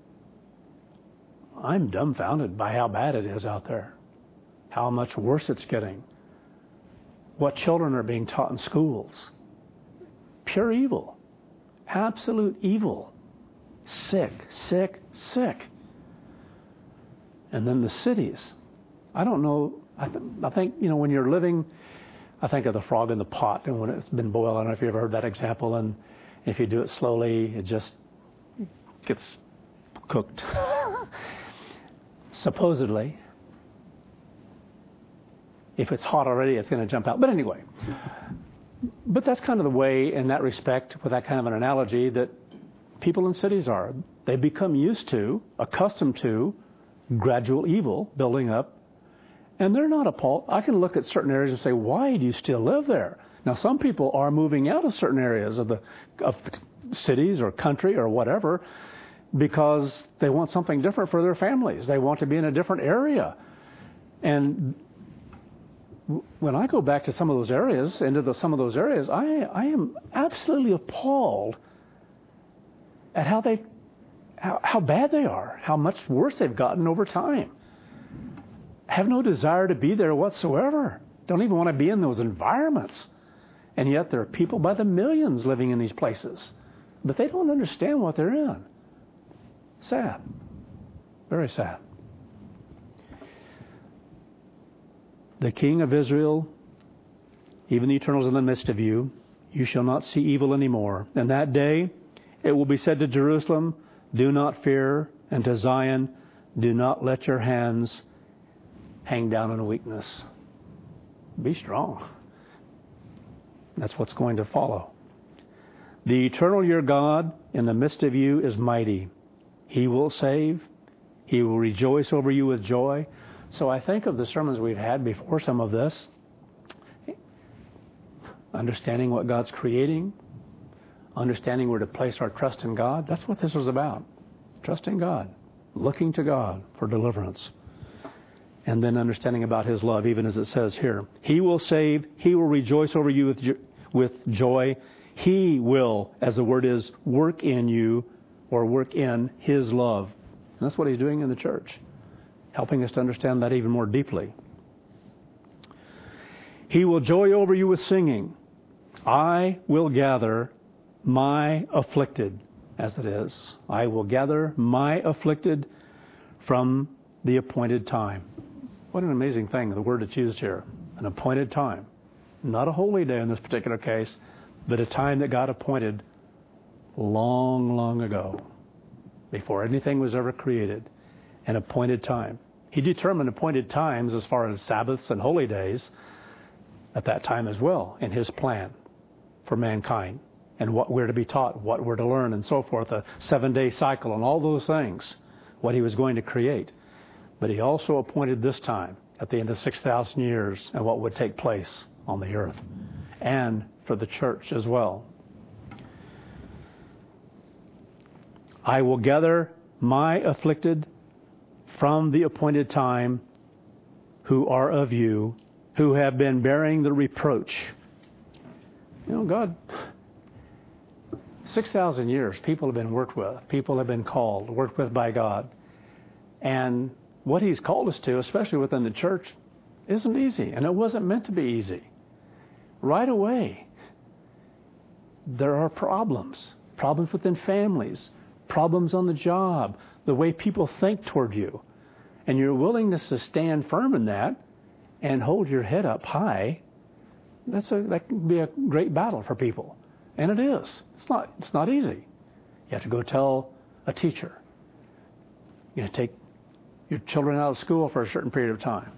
I'm dumbfounded by how bad it is out there, how much worse it's getting, what children are being taught in schools. Pure evil, absolute evil, sick, sick, sick. And then the cities. I don't know, I, th- I think, you know, when you're living, I think of the frog in the pot and when it's been boiled. I don't know if you've ever heard that example. And if you do it slowly, it just gets cooked. Supposedly, if it's hot already, it's going to jump out. But anyway, but that's kind of the way, in that respect, with that kind of an analogy, that people in cities are. They become used to, accustomed to, gradual evil building up, and they're not appalled. I can look at certain areas and say, why do you still live there? Now, some people are moving out of certain areas of the of cities or country or whatever, because they want something different for their families. They want to be in a different area. And when I go back to some of those areas, into the, some of those areas, I, I am absolutely appalled at how they, how, how bad they are, how much worse they've gotten over time. Have no desire to be there whatsoever. Don't even want to be in those environments. And yet there are people by the millions living in these places. But they don't understand what they're in. Sad. Very sad. The King of Israel, even the Eternal, is in the midst of you. You shall not see evil anymore. And that day it will be said to Jerusalem, do not fear, and to Zion, do not let your hands hang down in weakness. Be strong. That's what's going to follow. The Eternal, your God, in the midst of you is mighty. He will save. He will rejoice over you with joy. So I think of the sermons we've had before some of this. Understanding what God's creating. Understanding where to place our trust in God. That's what this was about. Trusting God. Looking to God for deliverance. And then understanding about His love, even as it says here. He will save. He will rejoice over you with, jo- with joy. He will, as the word is, work in you or work in His love. And that's what He's doing in the church, helping us to understand that even more deeply. He will joy over you with singing. I will gather my afflicted, as it is. I will gather my afflicted from the appointed time. What an amazing thing, the word that's used here. An appointed time. Not a holy day in this particular case, but a time that God appointed long, long ago, before anything was ever created. An appointed time. He determined appointed times as far as Sabbaths and holy days at that time as well in His plan for mankind and what we're to be taught, what we're to learn and so forth, a seven-day cycle and all those things, what He was going to create. But He also appointed this time at the end of six thousand years and what would take place on the earth and for the church as well. I will gather my afflicted from the appointed time who are of you, who have been bearing the reproach. You know, God, six thousand years, people have been worked with. People have been called, worked with by God. And what He's called us to, especially within the church, isn't easy. And it wasn't meant to be easy. Right away, there are problems. Problems within families. Problems on the job. The way people think toward you. And your willingness to stand firm in that and hold your head up high, that's a, that can be a great battle for people. And it is. It's not, it's not easy. You have to go tell a teacher. You're going to take your children out of school for a certain period of time.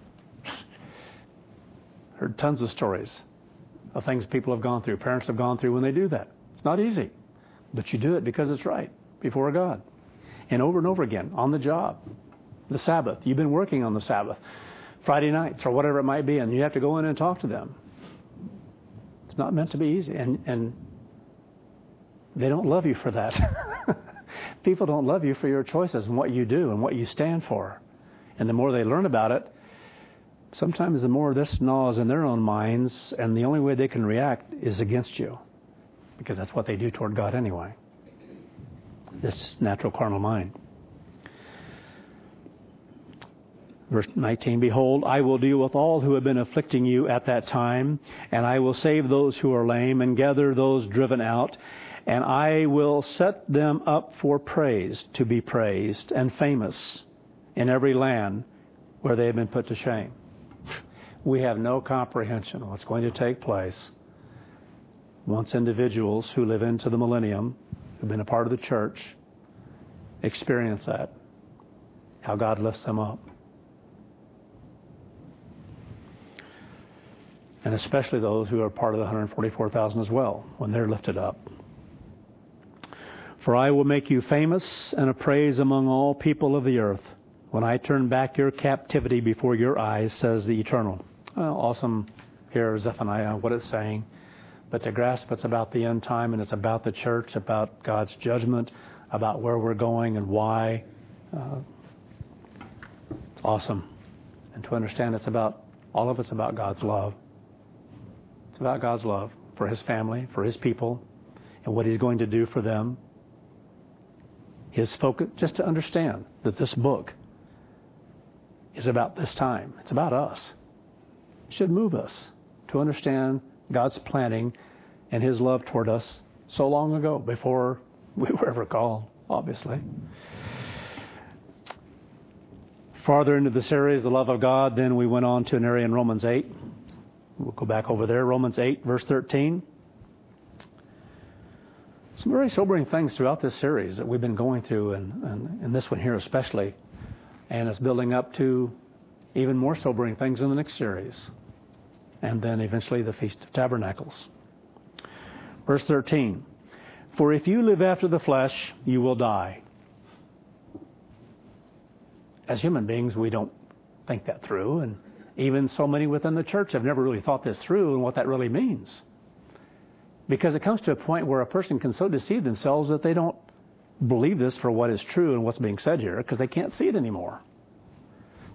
Heard tons of stories of things people have gone through, parents have gone through when they do that. It's not easy, but you do it because it's right before God. And over and over again, on the job, the Sabbath. You've been working on the Sabbath, Friday nights or whatever it might be, and you have to go in and talk to them. It's not meant to be easy, and, and they don't love you for that. People don't love you for your choices and what you do and what you stand for. And the more they learn about it, sometimes the more this gnaws in their own minds, and the only way they can react is against you, because that's what they do toward God anyway. This natural carnal mind. Verse nineteen, behold, I will deal with all who have been afflicting you at that time, and I will save those who are lame and gather those driven out, and I will set them up for praise, to be praised and famous in every land where they have been put to shame. We have no comprehension of what's going to take place once individuals who live into the millennium, who've been a part of the church, experience that, how God lifts them up. And especially those who are part of the one hundred forty-four thousand as well, when they're lifted up. For I will make you famous and a praise among all people of the earth, when I turn back your captivity before your eyes, says the Eternal. Well, awesome here, Zephaniah, what it's saying. But to grasp it's about the end time, and it's about the church, about God's judgment, about where we're going and why. Uh, it's awesome. And to understand it's about, all of it's about God's love. It's about God's love for His family, for His people, and what He's going to do for them. His focus, just to understand that this book is about this time. It's about us. It should move us to understand God's planning and His love toward us so long ago, before we were ever called, obviously. Farther into the series, the love of God, then we went on to an area in Romans eight. We'll go back over there, Romans eight, verse thirteen. Some very sobering things throughout this series that we've been going through, and, and, and this one here especially. And it's building up to even more sobering things in the next series. And then eventually the Feast of Tabernacles. Verse thirteen. For if you live after the flesh, you will die. As human beings, we don't think that through. And even so many within the church have never really thought this through and what that really means. Because it comes to a point where a person can so deceive themselves that they don't believe this for what is true and what's being said here, because they can't see it anymore.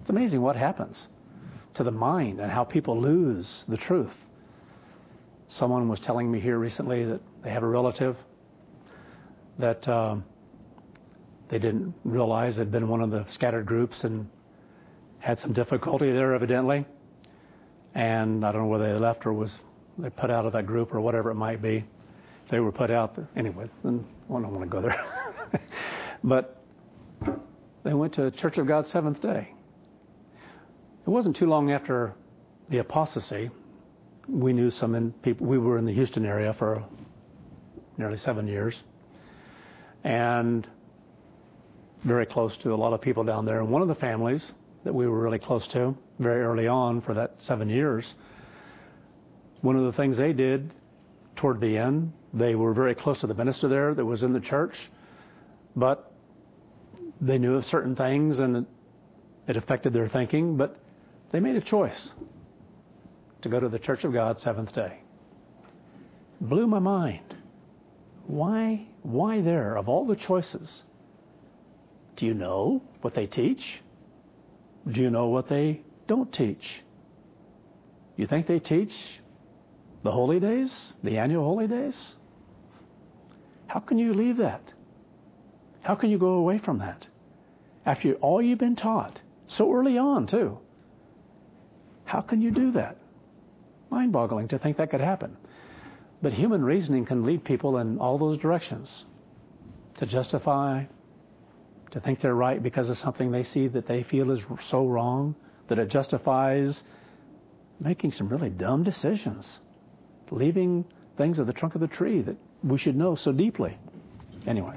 It's amazing what happens to the mind and how people lose the truth. Someone was telling me here recently that they have a relative that um, they didn't realize had been one of the scattered groups and had some difficulty there evidently. And I don't know whether they left or was they put out of that group or whatever it might be. They were put out. Anyway, then I don't want to go there. But they went to Church of God Seventh Day. It wasn't too long after the apostasy. We knew some in people. We were in the Houston area for nearly seven years. And very close to a lot of people down there. And one of the families that we were really close to very early on for that seven years, one of the things they did toward the end, they were very close to the minister there that was in the church, but they knew of certain things and it, it affected their thinking, but they made a choice to go to the Church of God Seventh Day. Blew my mind. Why, why there, of all the choices? Do you know what they teach? Do you know what they don't teach? You think they teach the holy days, the annual holy days? How can you leave that? How can you go away from that? After all you've been taught, so early on too. How can you do that? Mind-boggling to think that could happen. But human reasoning can lead people in all those directions. To justify, to think they're right because of something they see that they feel is so wrong, that it justifies making some really dumb decisions, leaving things at the trunk of the tree that we should know so deeply. Anyway.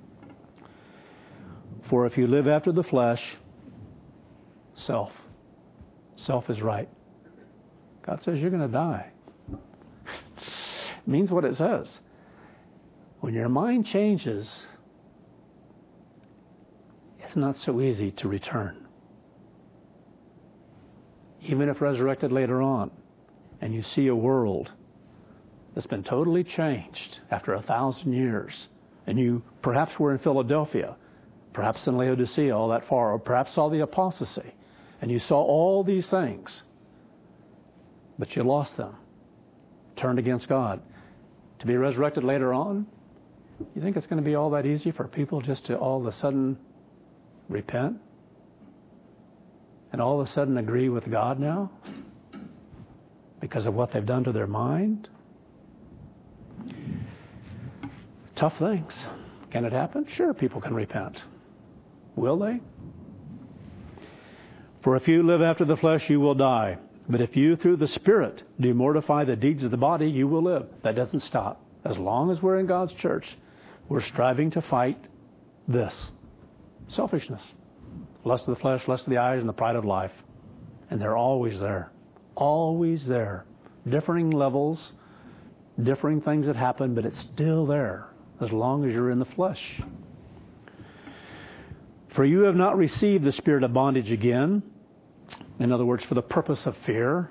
For if you live after the flesh, self. Self is right. God says you're going to die. It means what it says. When your mind changes, it's not so easy to return. Even if resurrected later on, and you see a world that's been totally changed after a thousand years, and you perhaps were in Philadelphia, perhaps in Laodicea all that far, or perhaps saw the apostasy, and you saw all these things, but you lost them, turned against God. To be resurrected later on, you think it's going to be all that easy for people just to all of a sudden repent? And all of a sudden agree with God now? Because of what they've done to their mind? Tough things. Can it happen? Sure, people can repent. Will they? For if you live after the flesh, you will die. But if you, through the Spirit, do mortify the deeds of the body, you will live. That doesn't stop. As long as we're in God's church, we're striving to fight this. Selfishness. Lust of the flesh, lust of the eyes, and the pride of life. And they're always there. Always there. Differing levels, differing things that happen, but it's still there as long as you're in the flesh. For you have not received the spirit of bondage again. In other words, for the purpose of fear.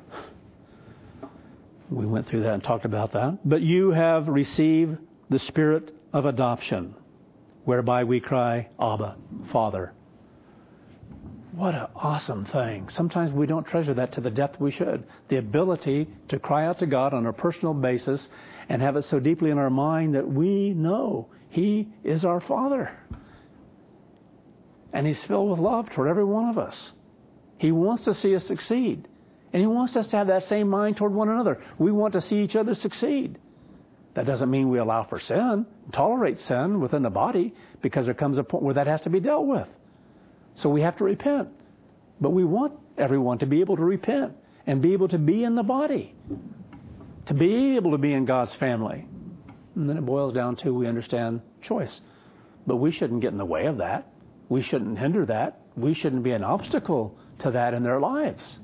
We went through that and talked about that. But you have received the spirit of adoption, whereby we cry, Abba, Father. What an awesome thing. Sometimes we don't treasure that to the depth we should. The ability to cry out to God on a personal basis and have it so deeply in our mind that we know He is our Father. And He's filled with love toward every one of us. He wants to see us succeed. And He wants us to have that same mind toward one another. We want to see each other succeed. That doesn't mean we allow for sin, tolerate sin within the body, because there comes a point where that has to be dealt with. So we have to repent. But we want everyone to be able to repent and be able to be in the body, to be able to be in God's family. And then it boils down to, we understand, choice. But we shouldn't get in the way of that. We shouldn't hinder that. We shouldn't be an obstacle to that in their lives.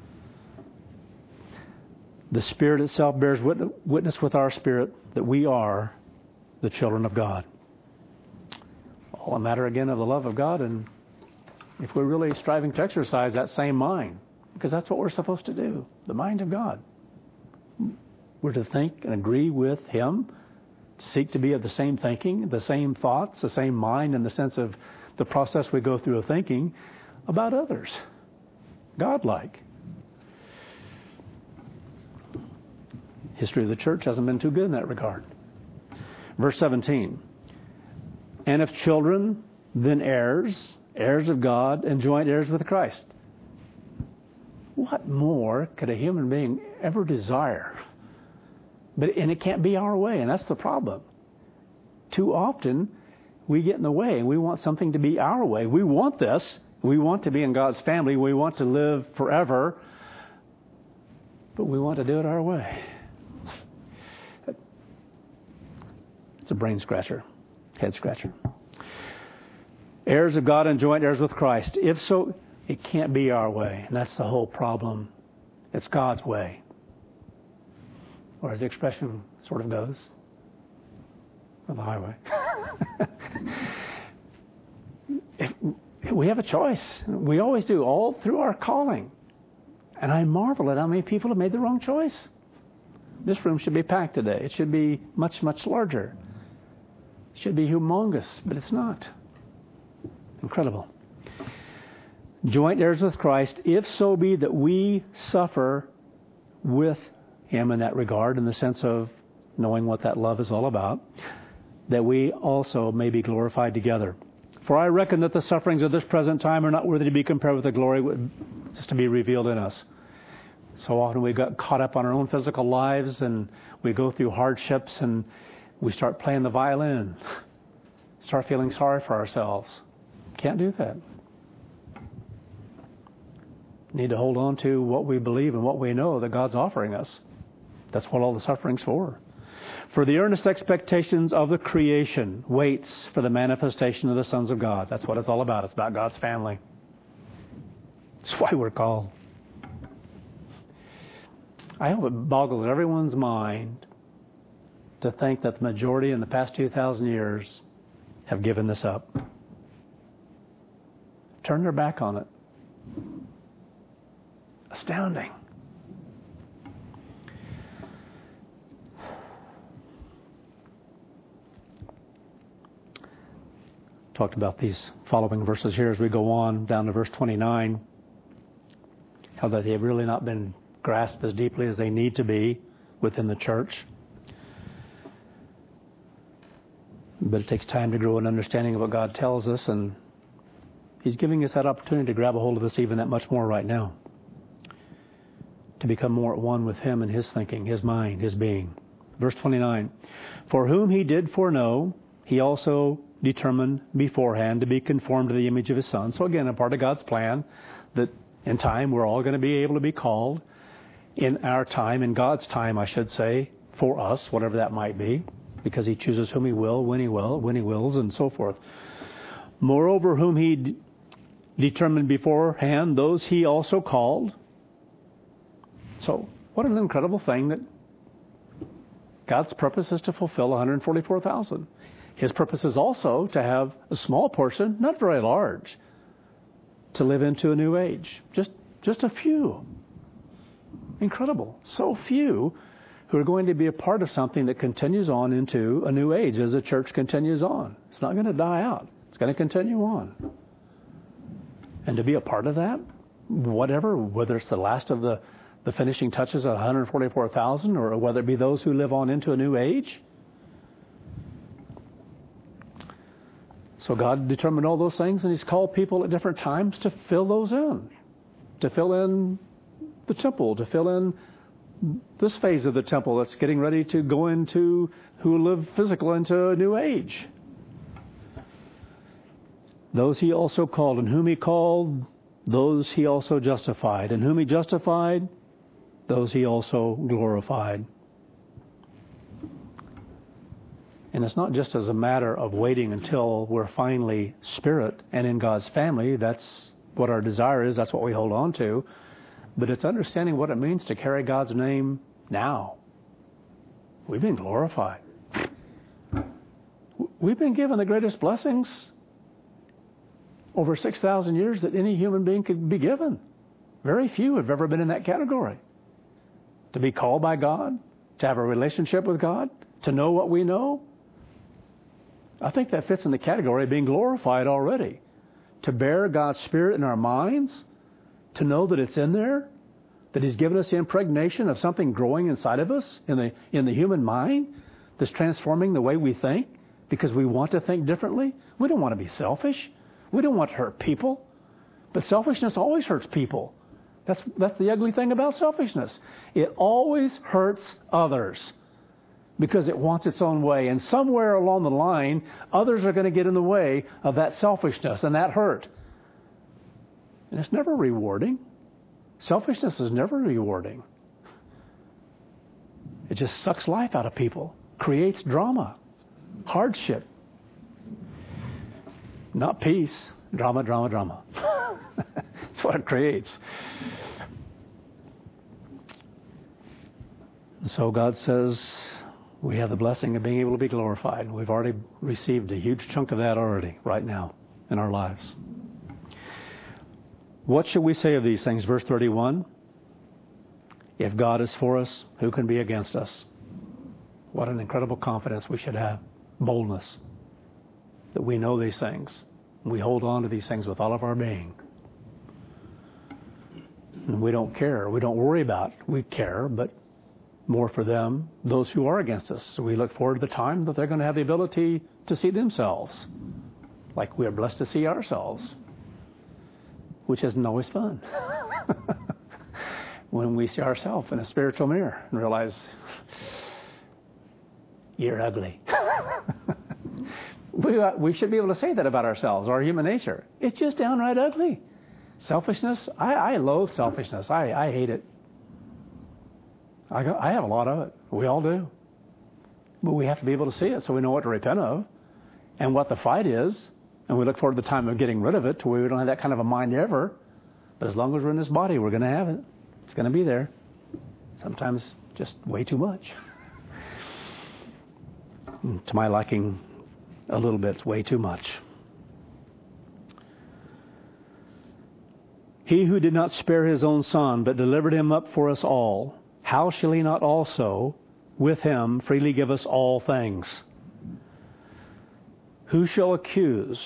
The Spirit itself bears witness with our spirit that we are the children of God. All a matter again of the love of God, and if we're really striving to exercise that same mind, because that's what we're supposed to do, the mind of God. We're to think and agree with Him, seek to be of the same thinking, the same thoughts, the same mind in the sense of the process we go through of thinking about others. godlike. History of the church hasn't been too good in that regard. Verse seventeen. And if children, then heirs, heirs of God, and joint heirs with Christ. What more could a human being ever desire? But and it can't be our way, and that's the problem. Too often, we get in the way, and we want something to be our way. We want this. We want to be in God's family. We want to live forever. But we want to do it our way. It's a brain scratcher, head scratcher. Heirs of God and joint heirs with Christ. If so, it can't be our way. And that's the whole problem. It's God's way. Or as the expression sort of goes, or the highway. We have a choice. We always do, all through our calling. And I marvel at how many people have made the wrong choice. This room should be packed today. It should be much, much larger. It should be humongous, but it's not. Incredible. Joint heirs with Christ, if so be that we suffer with Him in that regard, in the sense of knowing what that love is all about, that we also may be glorified together. For I reckon that the sufferings of this present time are not worthy to be compared with the glory just to be revealed in us. So often we got caught up on our own physical lives, and we go through hardships, and we start playing the violin, start feeling sorry for ourselves. Can't do that. Need to hold on to what we believe and what we know that God's offering us. That's what all the suffering's for. For the earnest expectations of the creation waits for the manifestation of the sons of God. That's what it's all about. It's about God's family. That's why we're called. I hope it boggles everyone's mind to think that the majority in the past two thousand years have given this up. Turn their back on it. Astounding. Talked about these following verses here as we go on down to verse twenty-nine. How that they have really not been grasped as deeply as they need to be within the church. But it takes time to grow an understanding of what God tells us, and He's giving us that opportunity to grab a hold of this even that much more right now. To become more at one with Him and His thinking, His mind, His being. Verse twenty-nine. For whom He did foreknow, He also determined beforehand to be conformed to the image of His Son. So again, a part of God's plan that in time we're all going to be able to be called in our time, in God's time, I should say, for us, whatever that might be, because He chooses whom He will, when He will, when He wills, and so forth. Moreover, whom He d- determined beforehand, those He also called. So, what an incredible thing that God's purpose is to fulfill one hundred forty-four thousand. His purpose is also to have a small portion, not very large, to live into a new age. Just, just a few. Incredible. So few who are going to be a part of something that continues on into a new age as the church continues on. It's not going to die out. It's going to continue on. And to be a part of that, whatever, whether it's the last of the, the finishing touches of one hundred forty-four thousand, or whether it be those who live on into a new age. So God determined all those things, and He's called people at different times to fill those in. To fill in the temple, to fill in this phase of the temple that's getting ready to go into, who live physical into a new age. Those He also called, and whom He called, those He also justified. And whom He justified, those He also glorified. And it's not just as a matter of waiting until we're finally spirit and in God's family. That's what our desire is. That's what we hold on to. But it's understanding what it means to carry God's name now. We've been glorified. We've been given the greatest blessings over six thousand years that any human being could be given. Very few have ever been in that category. To be called by God, to have a relationship with God, to know what we know. I think that fits in the category of being glorified already. To bear God's Spirit in our minds, to know that it's in there, that He's given us the impregnation of something growing inside of us in the in the human mind that's transforming the way we think because we want to think differently. We don't want to be selfish. We don't want to hurt people. But selfishness always hurts people. That's that's the ugly thing about selfishness. It always hurts others because it wants its own way. And somewhere along the line, others are going to get in the way of that selfishness and that hurt. And it's never rewarding. Selfishness is never rewarding. It just sucks life out of people, creates drama, hardship, not peace. Drama, drama, drama. That's what it creates. And so God says we have the blessing of being able to be glorified. We've already received a huge chunk of that already, right now, in our lives. What should we say of these things? Verse thirty-one. If God is for us, who can be against us? What an incredible confidence we should have. Boldness. That we know these things. We hold on to these things with all of our being. And we don't care. We don't worry about. We care, but more for them, those who are against us. So we look forward to the time that they're going to have the ability to see themselves like we are blessed to see ourselves, which isn't always fun. When we see ourselves in a spiritual mirror and realize, you're ugly. we, uh, we should be able to say that about ourselves, our human nature. It's just downright ugly. Selfishness, I, I loathe selfishness. I, I hate it. I, go, I have a lot of it. We all do. But we have to be able to see it so we know what to repent of and what the fight is. And we look forward to the time of getting rid of it to where we don't have that kind of a mind ever. But as long as we're in this body, we're going to have it. It's going to be there. Sometimes just way too much. To my liking, a little bit's way too much. He who did not spare his own son, but delivered him up for us all, how shall he not also, with him, freely give us all things? Who shall accuse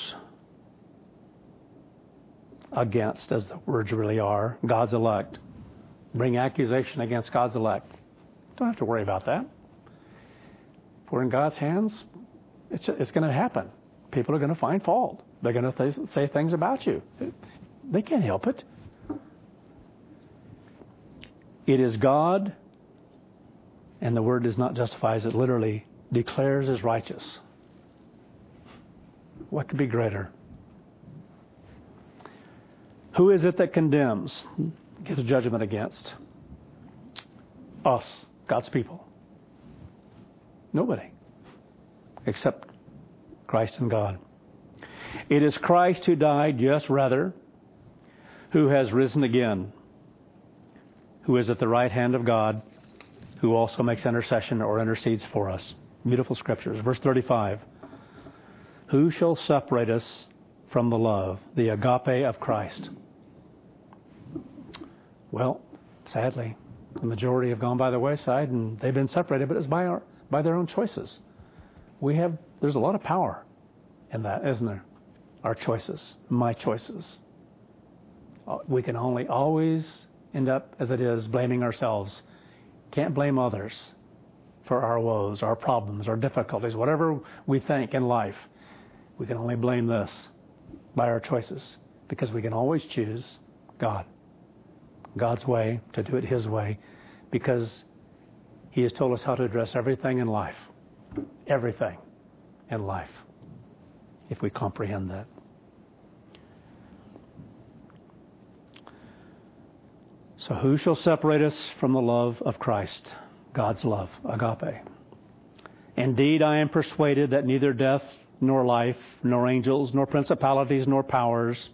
against, as the words really are, God's elect? Bring accusation against God's elect. Don't have to worry about that. If we're in God's hands, it's, it's going to happen. People are going to find fault. They're going to th- say things about you. They can't help it. It is God, and the word does not justifies it literally, declares as righteous. What could be greater? Who is it that condemns, gives judgment against? Us, God's people. Nobody. Except Christ and God. It is Christ who died, yes, rather, who has risen again, who is at the right hand of God, who also makes intercession or intercedes for us. Beautiful scriptures. Verse thirty-five. Who shall separate us from the love, the agape of Christ? Well, sadly, the majority have gone by the wayside and they've been separated, but it's by our by their own choices. We have there's a lot of power in that, isn't there? Our choices, my choices. We can only always end up, as it is, blaming ourselves. Can't blame others for our woes, our problems, our difficulties, whatever we think in life. We can only blame this by our choices, because we can always choose God. God's way, to do it His way, because He has told us how to address everything in life. Everything in life, if we comprehend that. So who shall separate us from the love of Christ? God's love, agape. Indeed, I am persuaded that neither death, nor life, nor angels, nor principalities, nor powers.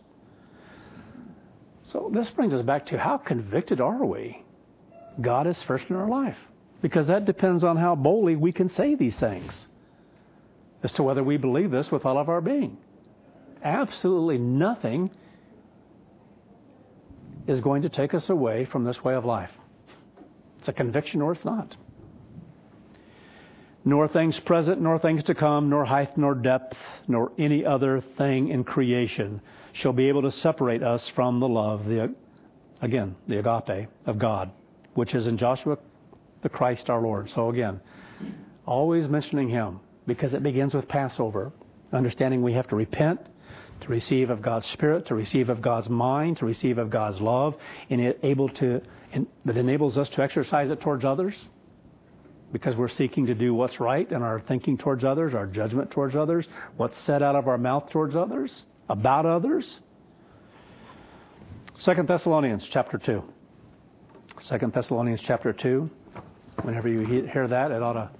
So this brings us back to how convicted are we? God is first in our life. Because that depends on how boldly we can say these things. As to whether we believe this with all of our being. Absolutely nothing is going to take us away from this way of life. It's a conviction or it's not. Nor things present, nor things to come, nor height, nor depth, nor any other thing in creation shall be able to separate us from the love, the Again, the agape of God, which is in Joshua the Christ our Lord. So again, always mentioning Him, because it begins with Passover. Understanding we have to repent, to receive of God's Spirit, to receive of God's mind, to receive of God's love, and it able to and that enables us to exercise it towards others, because we're seeking to do what's right in our thinking towards others, our judgment towards others, what's said out of our mouth towards others, about others. Second Thessalonians chapter two. Second Thessalonians chapter two. Whenever you hear that, it ought to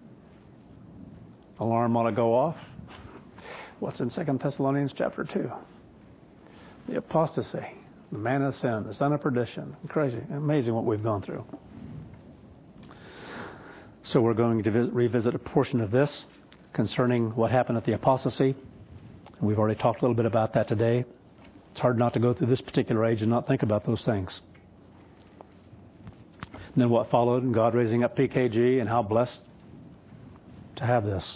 alarm ought to go off. What's in Second Thessalonians chapter two? The apostasy, the man of sin, the son of perdition. Crazy, amazing what we've gone through. So we're going to visit, revisit a portion of this concerning what happened at the apostasy. We've already talked a little bit about that today. It's hard not to go through this particular age and not think about those things. And then what followed, and God raising up P K G, and how blessed to have this.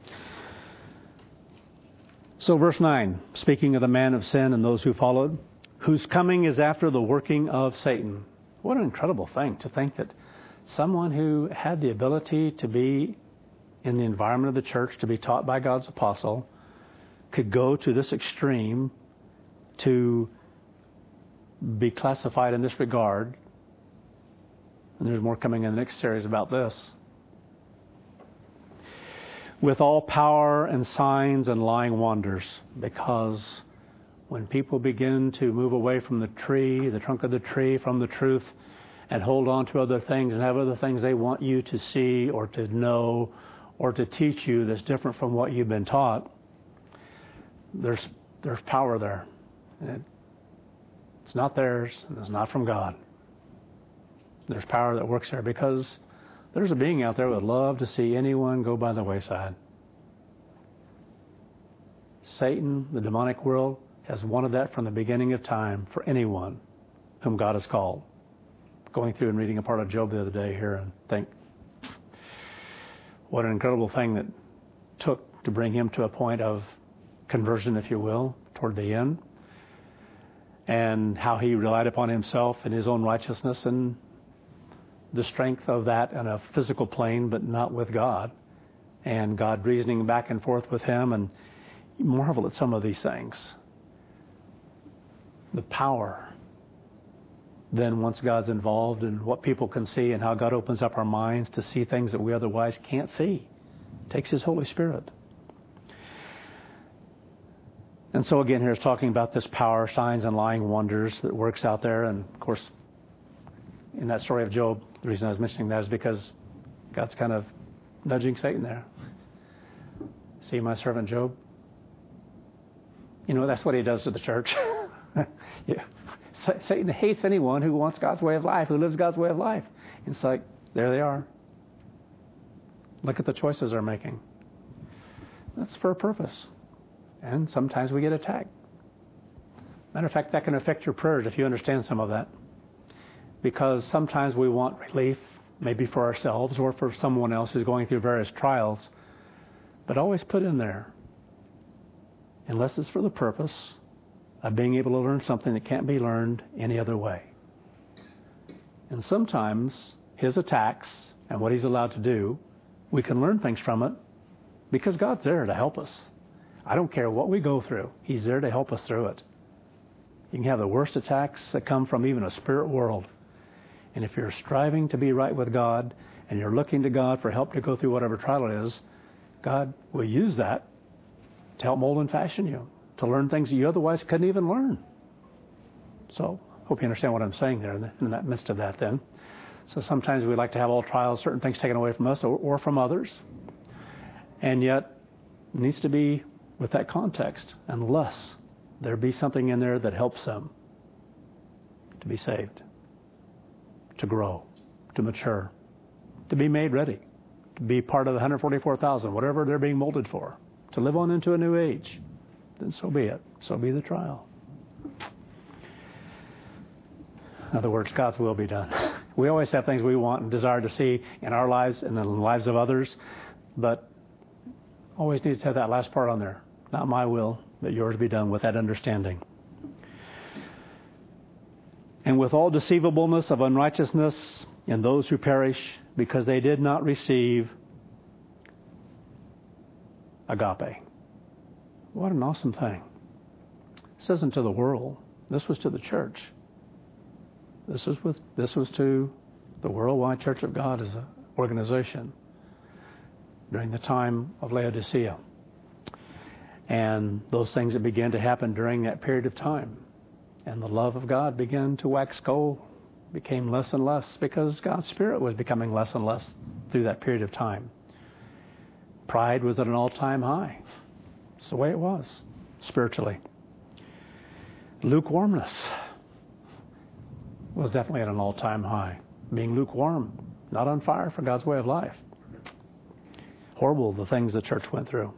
So verse nine, speaking of the man of sin and those who followed, whose coming is after the working of Satan. What an incredible thing to think that someone who had the ability to be in the environment of the church, to be taught by God's apostle, could go to this extreme to be classified in this regard. And there's more coming in the next series about this. With all power and signs and lying wonders, because when people begin to move away from the tree, the trunk of the tree, from the truth, and hold on to other things and have other things they want you to see or to know or to teach you that's different from what you've been taught, there's there's power there. And it, it's not theirs, and it's not from God. There's power that works there, because there's a being out there who would love to see anyone go by the wayside. Satan, the demonic world, has wanted that from the beginning of time for anyone whom God has called. Going through and reading a part of Job the other day here and think, what an incredible thing that took to bring him to a point of conversion, if you will, toward the end. And how he relied upon himself and his own righteousness and the strength of that on a physical plane, but not with God. And God reasoning back and forth with him, and you marvel at some of these things. The power then, once God's involved, and what people can see, and how God opens up our minds to see things that we otherwise can't see. It takes His Holy Spirit. And so again, here's talking about this power, signs, and lying wonders that works out there. And of course, in that story of Job, the reason I was mentioning that is because God's kind of nudging Satan there. See my servant Job? You know, that's what he does to the church. Yeah. Satan hates anyone who wants God's way of life, who lives God's way of life. It's like, there they are. Look at the choices they're making. That's for a purpose. And sometimes we get attacked. Matter of fact, that can affect your prayers if you understand some of that. Because sometimes we want relief, maybe for ourselves or for someone else who's going through various trials. But always put in there, unless it's for the purpose of being able to learn something that can't be learned any other way. And sometimes his attacks and what he's allowed to do, we can learn things from it because God's there to help us. I don't care what we go through. He's there to help us through it. You can have the worst attacks that come from even a spirit world. And if you're striving to be right with God and you're looking to God for help to go through whatever trial it is, God will use that to help mold and fashion you, to learn things that you otherwise couldn't even learn. So, hope you understand what I'm saying there in, the, in that midst of that then. So sometimes we like to have all trials, certain things taken away from us or, or from others. And yet, it needs to be with that context, unless there be something in there that helps them to be saved, to grow, to mature, to be made ready, to be part of the one hundred forty-four thousand, whatever they're being molded for, to live on into a new age. Then so be it. So be the trial. In other words, God's will be done. We always have things we want and desire to see in our lives and in the lives of others, but always needs to have that last part on there. Not my will, but yours be done, with that understanding. And with all deceivableness of unrighteousness in those who perish, because they did not receive agape. What an awesome thing. This isn't to the world. This was to the church. This was with this was to the Worldwide Church of God as an organization during the time of Laodicea. And those things that began to happen during that period of time. And the love of God began to wax cold, became less and less because God's Spirit was becoming less and less through that period of time. Pride was at an all-time high. It's the way it was, spiritually. Lukewarmness was definitely at an all-time high. Being lukewarm, not on fire for God's way of life. Horrible, the things the church went through.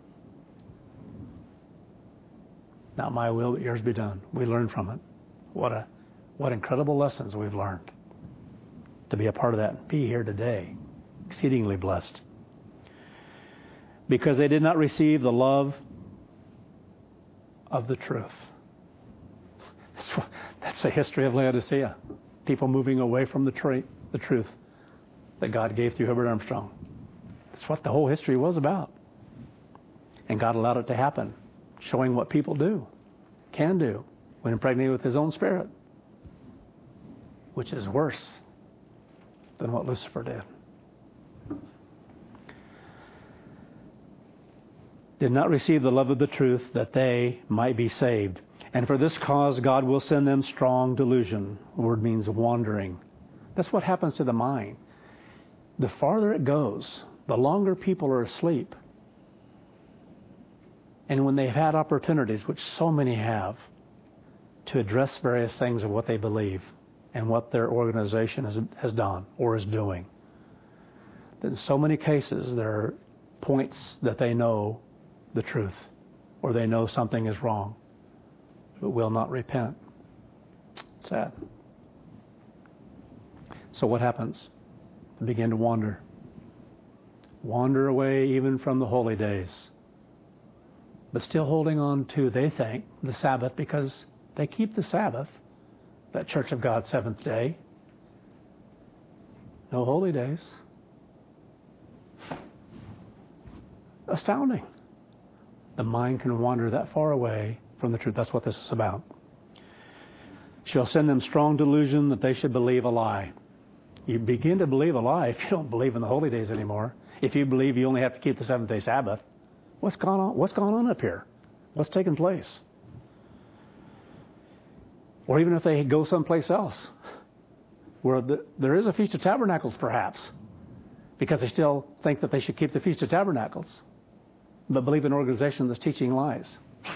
Not my will, but yours be done. We learned from it. What a, what incredible lessons we've learned. To be a part of that and be here today. Exceedingly blessed. Because they did not receive the love of the truth. That's, that's the history of Laodicea. People moving away from the, tra- the truth that God gave through Herbert Armstrong. That's what the whole history was about. And God allowed it to happen, showing what people do, can do, when impregnated with His own Spirit, which is worse than what Lucifer did. Did not receive the love of the truth that they might be saved. And for this cause God will send them strong delusion. The word means wandering. That's what happens to the mind. The farther it goes, the longer people are asleep. And when they've had opportunities, which so many have, to address various things of what they believe and what their organization has, has done or is doing, in so many cases there are points that they know the truth or they know something is wrong but will not repent. Sad. So what happens? They begin to wander. Wander away even from the holy days. But still holding on to, they think, the Sabbath because they keep the Sabbath, that Church of God, seventh day. No holy days. Astounding. The mind can wander that far away from the truth. That's what this is about. She'll send them strong delusion that they should believe a lie. You begin to believe a lie if you don't believe in the holy days anymore. If you believe you only have to keep the seventh day Sabbath. What's gone on? What's gone on up here? What's taken place? Or even if they go someplace else, where the, there is a Feast of Tabernacles, perhaps, because they still think that they should keep the Feast of Tabernacles, but believe in an organization that's teaching lies.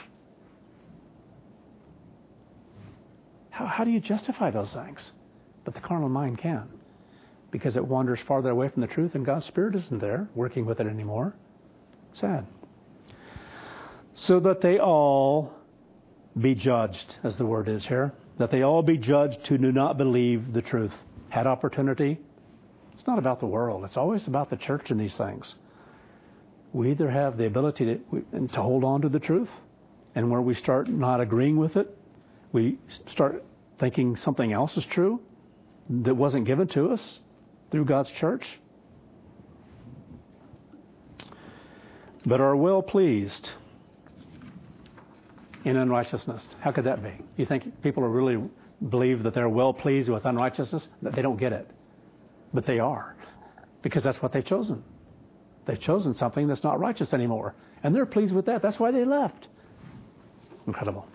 How, how do you justify those things? But the carnal mind can, because it wanders farther away from the truth, and God's Spirit isn't there working with it anymore. Sad. So that they all be judged, as the word is here. That they all be judged who do not believe the truth. Had opportunity. It's not about the world. It's always about the church and these things. We either have the ability to, to hold on to the truth, and where we start not agreeing with it, we start thinking something else is true that wasn't given to us through God's church. But are well pleased in unrighteousness. How could that be? You think people are really believe that they're well pleased with unrighteousness? That they don't get it. But they are. Because that's what they've chosen. They've chosen something that's not righteous anymore. And they're pleased with that. That's why they left. Incredible.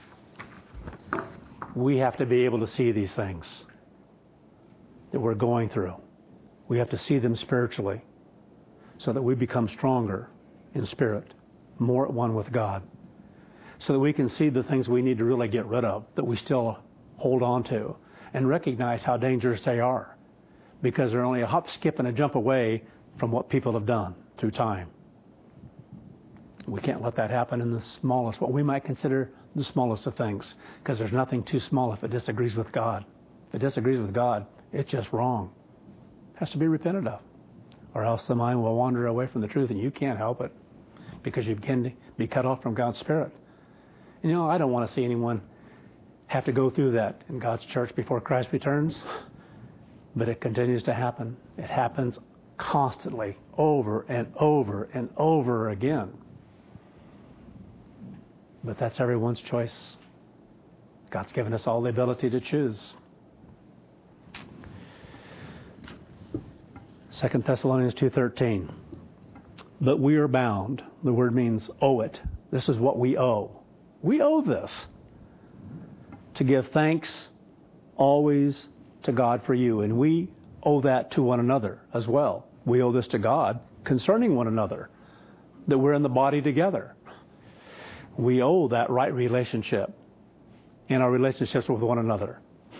We have to be able to see these things that we're going through. We have to see them spiritually so that we become stronger in spirit, more at one with God, so that we can see the things we need to really get rid of, that we still hold on to, and recognize how dangerous they are, because they're only a hop, skip, and a jump away from what people have done through time. We can't let that happen in the smallest, what we might consider the smallest of things, because there's nothing too small if it disagrees with God. If it disagrees with God, it's just wrong. It has to be repented of, or else the mind will wander away from the truth, and you can't help it, because you begin to be cut off from God's Spirit. And, you know, I don't want to see anyone have to go through that in God's church before Christ returns, but it continues to happen. It happens constantly, over and over and over again. But that's everyone's choice. God's given us all the ability to choose. Second Thessalonians two thirteen. But we are bound. The word means owe it. This is what we owe. We owe this. To give thanks always to God for you. And we owe that to one another as well. We owe this to God concerning one another, that we're in the body together. We owe that right relationship in our relationships with one another.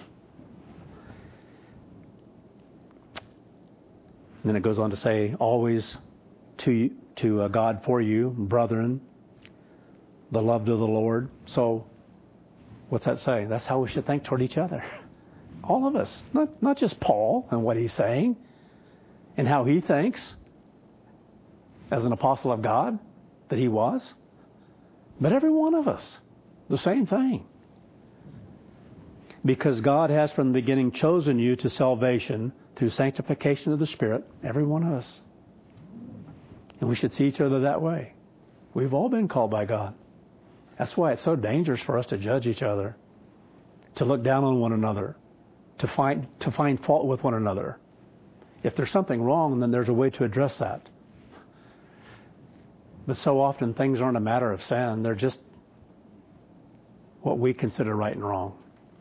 And then it goes on to say, always to to uh, God for you, brethren, the loved of the Lord. So, what's that say? That's how we should think toward each other. All of us. Not, not just Paul and what he's saying and how he thinks as an apostle of God that he was, but every one of us. The same thing. Because God has from the beginning chosen you to salvation through sanctification of the Spirit, every one of us. And we should see each other that way. We've all been called by God. That's why it's so dangerous for us to judge each other, to look down on one another, to find to find fault with one another. If there's something wrong, then there's a way to address that. But so often things aren't a matter of sin. They're just what we consider right and wrong.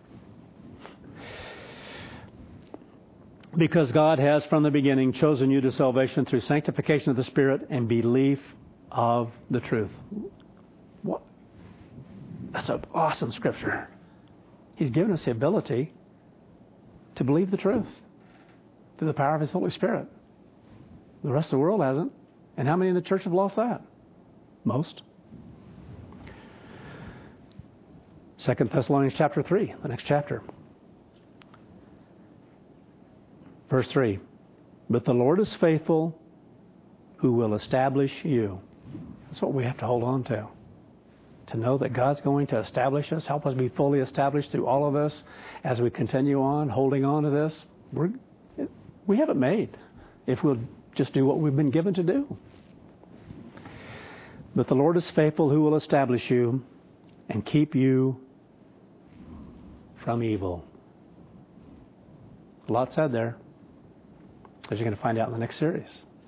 Because God has from the beginning chosen you to salvation through sanctification of the Spirit and belief of the truth. What? That's an awesome scripture. He's given us the ability to believe the truth through the power of His Holy Spirit. The rest of the world hasn't. And how many in the church have lost that? Most. Second Thessalonians chapter three, the next chapter. Verse three, but the Lord is faithful, who will establish you. That's what we have to hold on to. To know that God's going to establish us, help us be fully established through all of this as we continue on, holding on to this. We're, we have it made if we'll just do what we've been given to do. But the Lord is faithful, who will establish you and keep you from evil. A lot said there, as you're going to find out in the next series.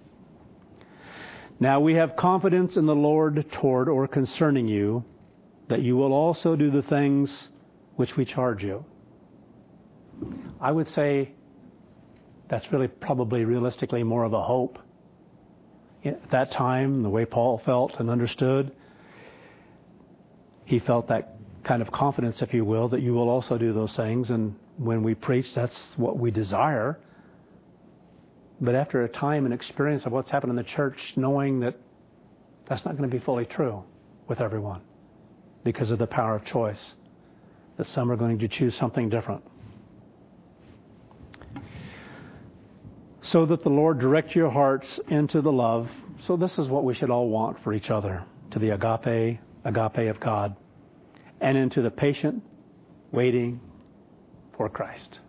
Now we have confidence in the Lord toward or concerning you, that you will also do the things which we charge you. I would say that's really probably realistically more of a hope. At that time, the way Paul felt and understood, he felt that kind of confidence, if you will, that you will also do those things. And when we preach, that's what we desire. But after a time and experience of what's happened in the church, knowing that that's not going to be fully true with everyone because of the power of choice, that some are going to choose something different. So that the Lord direct your hearts into the love. So this is what we should all want for each other, to the agape, agape of God, and into the patient waiting for Christ.